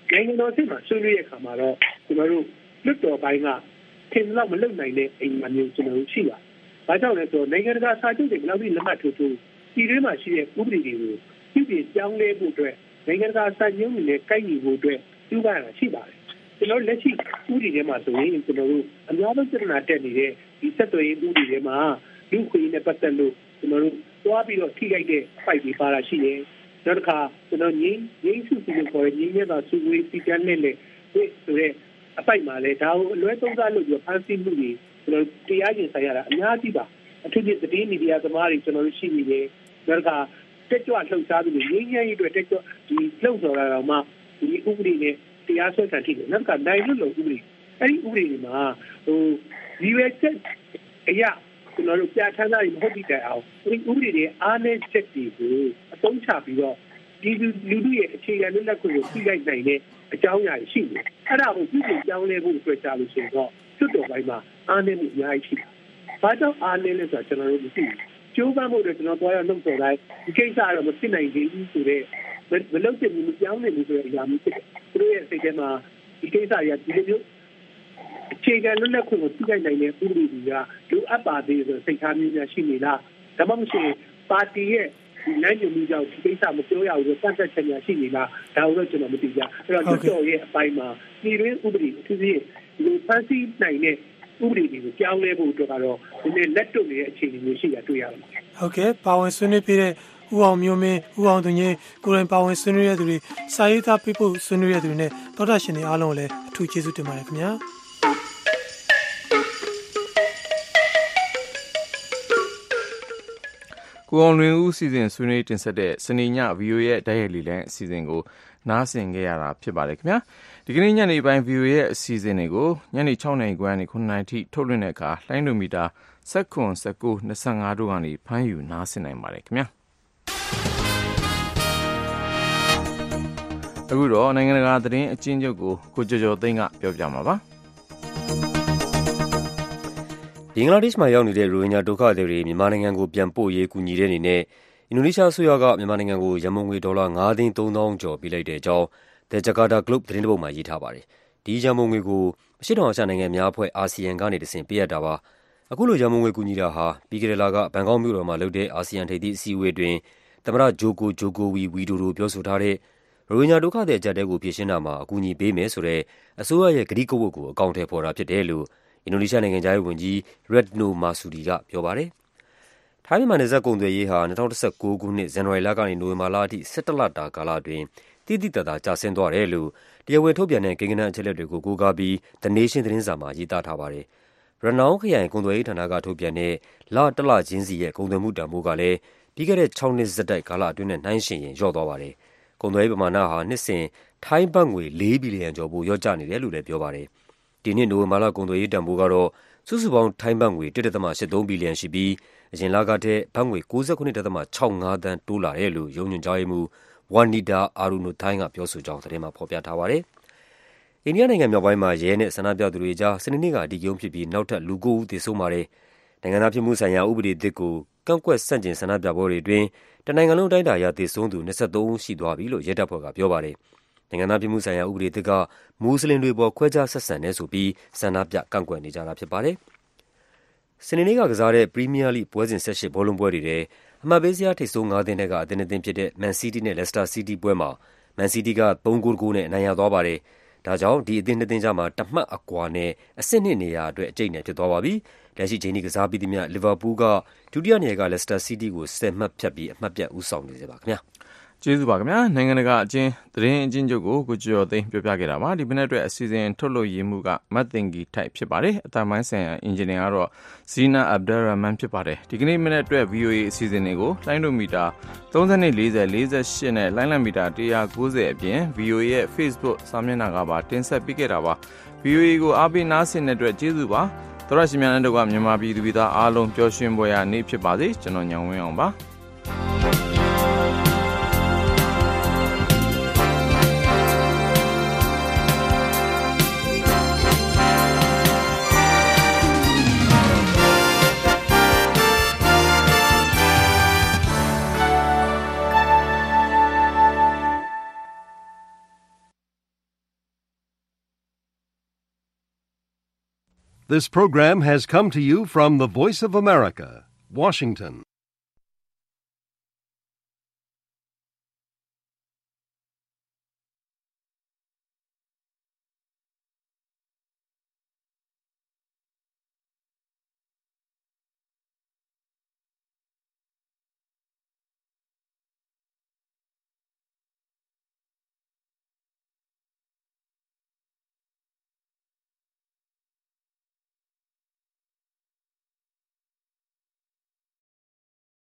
နိုင်ငံတော်အဆင့်မှာဆွေးနွေးရခါမှာတော့ကျွန်တော်တို့လွတ်တော်ပိုင်းကထင်လောက်မလုပ်နိုင်တဲ့အိမ်မှာမျိုးကျွန်တော်တို့ရှိပါဘာကြောင့်လဲဆိုတော့နိုင်ငံတကာစာချုပ်တွေဘယ်လောက်ထိလက်မှတ်ထိုးထိုးပြည်တွင်းမှာရှိတဲ့ဥပဒေတွေကိုပြုပြင်ပြောင်းလဲဖို့အတွက်နိုင်ငံတကာစာချုပ်တွေနဲ့ကိုက်ညီဖို့အတွက်ပြုပန်းရတာရှိပါတယ်ကျွန်တော်လက်ရှိဥပဒေတွေမှာဆိုရင်ကျွန်တော်တို့အများဆုံးပြဿနာတက်နေတဲ့ဒီဆက်သွယ်ရေးဥပဒေတွေမှာလူခွေနဲ့ပတ်သက်လို့ကျွန်တော်တို့သွားပြီးတော့ထိခိုက်တဲ့ fight တွေပါလာရှိတယ်နောက်တစ်ခါကျွန်တော်ငင်းငင်းစုစုကိုခေါ်ရင်းရတာစုဝေးစီကန်းနဲ့လေဆိုတဲ့အပိုက်မှာလေဒါကိုအလွဲသုံးစားလုပ်ပြီးဖန်ဆီးမှုတွေကျွန်တော်တရားရင်ဆိုင်ရတာအများကြီးပါအထူးသဖြင့်သတင်းမီဒီယာသမားတွေကျွန်တော်တို့ရှိနေတယ်နောက်တစ်ခါတက်ကြွလှုပ်ရှားသူတွေငင်းငင်းရေးအတွက်တက်ကြွဒီလှုပ်ဆောင်ရတာမှဒီဥပဒေနဲ့တရားစွဲခံထိတယ်နောက်ကနိုင်လို့လို့ဥပဒေအဲ့ဒီဥပဒေတွေမှာဟိုဒီဝက်ချက်အရာကျွန်တော်တို့ပြဋ္ဌာန်းတာတွေမဟုတ်တဲ့အောင်ဒီဥပဒေတွေအားနည်းချက်တွေကိုအသုံးချပြီးတော့ဒီလူလူရဲ့အခြေခံလက်ခွင့်ကိုပြလိုက်နိုင်တဲ့အကြောင်းအရာရှိတယ်အဲ့ဒါကိုပြည်ပြောင်းလဲဖို့အတွက်ကြားလို့ဆိုတော့ကျွတ်တော်ပိုင်းမှာအားနည်းမှုအများကြီးရှိတယ်ဘာကြောင့်အားနည်းလဲဆိုတော့ကျွန်တော်တို့မသိဘူးကျိုးပမ်းမှုတွေကျွန်တော်တွားရနှုတ်ဆော်တိုင်းဒီကိစ္စကတော့မဖြစ်နိုင်သေးဘူးဆိုတော့မလုပ်ချင်ဘူးမပြောင်းနိုင်ဘူးဆိုတဲ့အရာမျိုးဖြစ်တယ်သူတို့ရဲ့စိတ်ထဲမှာဒီကိစ္စတွေကဒီလိုမျိုးအခြေခံလွတ်လပ်ခွင့်ကိုသိနိုင်နိုင်တဲ့ဥပဒေတွေကလိုအပ်ပါသေးဆိုစိတ်ထားမျိုးများရှိနေလားဒါမှမဟုတ်ပါတီရဲ့ဒီနိုင်ညမှုကြောင့်ဒီကိစ္စမပြောရဘူးဆိုစက်ချက်များရှိနေလားဒါကိုတော့ကျွန်တော်မသိကြအဲ့တော့လွတ်တော်ရဲ့အပိုင်းမှာဒီရင်းဥပဒေအထူးသဖြင့်ဒီဖန်ဆီးနိုင်တဲ့ဥပဒေတွေကိုပြောင်းလဲဖို့အတွက်ကတော့ဒီနေ့လက်တွတ်နေတဲ့အခြေအနေမျိုးရှိတာတွေ့ရတယ်ဟုတ်ကဲ့ပါဝင်ဆွေးနွေးပြတဲ့ဦးအောင်မျိုးမင်းဦးအောင်သူငယ်ကိုရင်ပါဝင်ဆွေးနွေးရတဲ့သူတွေစာရေးသားပြဖို့ဆွေးနွေးရတဲ့သူတွေနဲ့သောတာရှင်တွေအားလုံးကိုလည်းအထူးကျေးဇူးတင်ပါတယ်ခင်ဗျာကိုအောင်လွင်ဦးစီစဉ်ဆွေးနွေးတင်ဆက်တဲ့စနေည ဗီအိုအေ ရဲ့တိုက်ရိုက်လီလန်းအစီအစဉ်ကိုနားဆင်ခဲ့ရတာဖြစ်ပါတယ်ခင်ဗျာဒီကနေ့ညနေပိုင်း ဗီအိုအေ ရဲ့အစီအစဉ်တွေကိုညနေ၆နာရီခွဲကနေ၇နာရီထိထုတ်လွှင့်တဲ့အခါလိုင်းဒိုမီတာ၁၇ ၁၉ ၂၅တို့ကနေဖမ်းယူနားဆင်နိုင်ပါတယ်ခင်ဗျာအခုတော့နိုင်ငံတကာသတင်းအကျဉ်းချုပ်ကိုကိုကျော်ကျော်သိန်းကပြောပြမှာပါဘင်္ဂလားဒေ့ရှ်မှာရောက်နေတဲ့ရိုဟင်ဂျာဒုက္ခသည်တွေမြန်မာနိုင်ငံကိုပြန်ပို့ရေးကူညီတဲ့အနေနဲ့အင်ဒိုနီးရှားအစိုးရကမြန်မာနိုင်ငံကိုရန်ပုံငွေဒေါ်လာ၅သိန်း၃သောင်းကျော်ပေးလိုက်တဲ့အကြောင်း The Jakarta Globe သတင်းတစ်ပုဒ်မှာရေးထားပါတယ်။ဒီရန်ပုံငွေကိုအရှေ့တောင်အာရှနိုင်ငံများအဖွဲ့အာဆီယံကနေတဆင့်ပေးအပ်တာပါ။အခုလိုရန်ပုံငွေကူညီတာဟာပြီးခဲ့တဲ့လကဘန်ကောက်မြို့တော်မှာလုပ်တဲ့အာဆီယံထိပ်သီးအစည်းအဝေးတွင်သမ္မတဂျိုကိုဂျိုကိုဝီဝီဒိုဒိုပြောဆိုထားတဲ့ရိုဟင်ဂျာဒုက္ခသည်အကျပ်အတည်းကိုဖြေရှင်းတာမှာအကူအညီပေးမယ်ဆိုတဲ့အစိုးရရဲ့ကတိကဝတ်ကိုအကောင်အထည်ဖော်တာဖြစ်တယ်လို့အင်ဒိုနီးရှားနိုင်ငံခြားရေးဝန်ကြီး Retno Marsudi ကပြောပါတယ်။ထိုင်းမြန်မာနယ်စပ်ကုန်သွယ်ရေးဟာ၂၀၁၉ခုနှစ်ဇန်နဝါရီလကနေနိုဝင်ဘာလအထိ၁၁လတာကာလအတွင်းတိတိတတ်တာကျဆင်းသွားတယ်လို့တရားဝင်ထုတ်ပြန်တဲ့ကိန်းဂဏန်းအချက်အလက်တွေကိုကိုးကားပြီး The Nation သတင်းစာမှာရေးသားထားပါတယ်။ ရနောင်းခရိုင်ကုန်သွယ်ရေးဌာနကထုတ်ပြန်တဲ့လတစ်လချင်းစီရဲ့ကုန်သွယ်မှုတန်ဖိုးကလည်းပြီးခဲ့တဲ့၆နှစ်ဆက်တိုက်ကာလအတွင်းနဲ့နှိုင်းယှဉ်ရင်လျော့သွားပါတယ်။ကုန်သွယ်ရေးပမာဏဟာနှစ်စဉ်ထိုင်းဘတ်ငွေ၄ဘီလီယံကျော်ဖို့လျော့ကျနေတယ်လို့လည်းပြောပါတယ်။ဒီနှစ်နိုဝင်ဘာလကုန်သွယ်ရေးတန်ဖိုးကတော့စုစုပေါင်းထိုင်းဘတ်ငွေ၁.၈၃ဘီလီယံရှိပြီးအရင်လကထက်ဘတ်ငွေ၉၉.၆၅သန်းတိုးလာတယ်လို့ရုံးညွှန်ကြားရေးမှူး Wanida Arunothai ကပြောဆိုကြောင်းသတင်းမှာဖော်ပြထားပါတယ်။အိန္ဒိယနိုင်ငံမြောက်ပိုင်းမှာရဲနဲ့ဆန္ဒပြသူတွေကြားစနေနေ့ကအဓိကရုဏ်းဖြစ်ပြီးနောက်ထပ်လူ၉ဦးသေဆုံးပါတယ်။နိုင်ငံသားဖြစ်မှုဆိုင်ရာဥပဒေသစ်ကိုကန့်ကွက်ဆန့်ကျင်ဆန္ဒပြပွဲတွေအတွင်းတနိုင်ငံလုံးအတိုင်းအတာအရသေဆုံးသူ၂၃ဦးရှိသွားပြီလို့ရဲတပ်ဖွဲ့ကပြောပါတယ်။နိုင်ငံသားဖြစ်မှုဆိုင်ရာဥပဒေသစ်ကမွတ်စလင်တွေပေါ်ခွဲခြားဆက်ဆံတယ်ဆိုပြီးဆန္ဒပြကန့်ကွက်နေကြတာဖြစ်ပါတယ်။စနေနေ့ကကစားတဲ့ပရီးမီးယားလိပွဲစဉ်၁၈ဘောလုံးပွဲတွေထဲအမှတ်ပေးဇယားထိပ်ဆုံး၅သင်းထဲကအသင်းနှစ်သင်းဖြစ်တဲ့မန်စီးတီးနဲ့လက်စတာစီးတီးပွဲမှာမန်စီးတီးက၃ဂိုး၁ဂိုးနဲ့အနိုင်ရသွားပါတယ်။ဒါကြောင့်ဒီအသင်းနှစ်သင်းကြားမှာတမှတ်အကွာနဲ့အဆင့်နှစ်နေရာအတွက်အကျိတ်နဲ့ဖြစ်သွားပါပြီ။လက်ရှိချိန်ထိကစားပြီးသမျှလီဗာပူးကဒုတိယနေရာကလက်စတာစီးတီးကို၁၀မှတ်ဖြတ်ပြီးအမှတ်ပြတ်ဦးဆောင်နေစေပါခင်ဗျာ။ကျေးဇူးပါခင်ဗျာနိုင်ငံတကာအချင်းသတင်းအချင်းချုပ်ကိုကိုကျော်သိန်းပြောပြခဲ့တာပါဒီမနေ့အတွက်အစီအစဉ်ထုတ်လို့ရမှုကမတ်တင်ဂီထိုက်ဖြစ်ပါတယ်အတမိုင်းဆိုင်ရာအင်ဂျင်နီယာကတော့ဇီနာအဗ်ဒယ်ရာမန်ဖြစ်ပါတယ်ဒီကနေ့မနေ့အတွက် ဗီအိုအေ အစီအစဉ်တွေကိုလိုင်းဒိုမီတာ၃၂ ၄၀ ၄၈နဲ့လိုင်းလံမီတာ၁၉၀အပြင် ဗီအိုအေ ရဲ့ Facebook စာမျက်နှာကပါတင်ဆက်ပေးခဲ့တာပါ ဗီအိုအေ ကိုအားပေးနားဆင်တဲ့အတွက်ကျေးဇူးပါသောရရှိမြန်းတို့ကမြန်မာပြည်သူပြည်သားအားလုံးပျော်ရွှင်ပွဲရနေ့ဖြစ်ပါစေကျွန်တော်ညောင်ဝင်းအောင်ပါ This program has come to you from the Voice of America, Washington.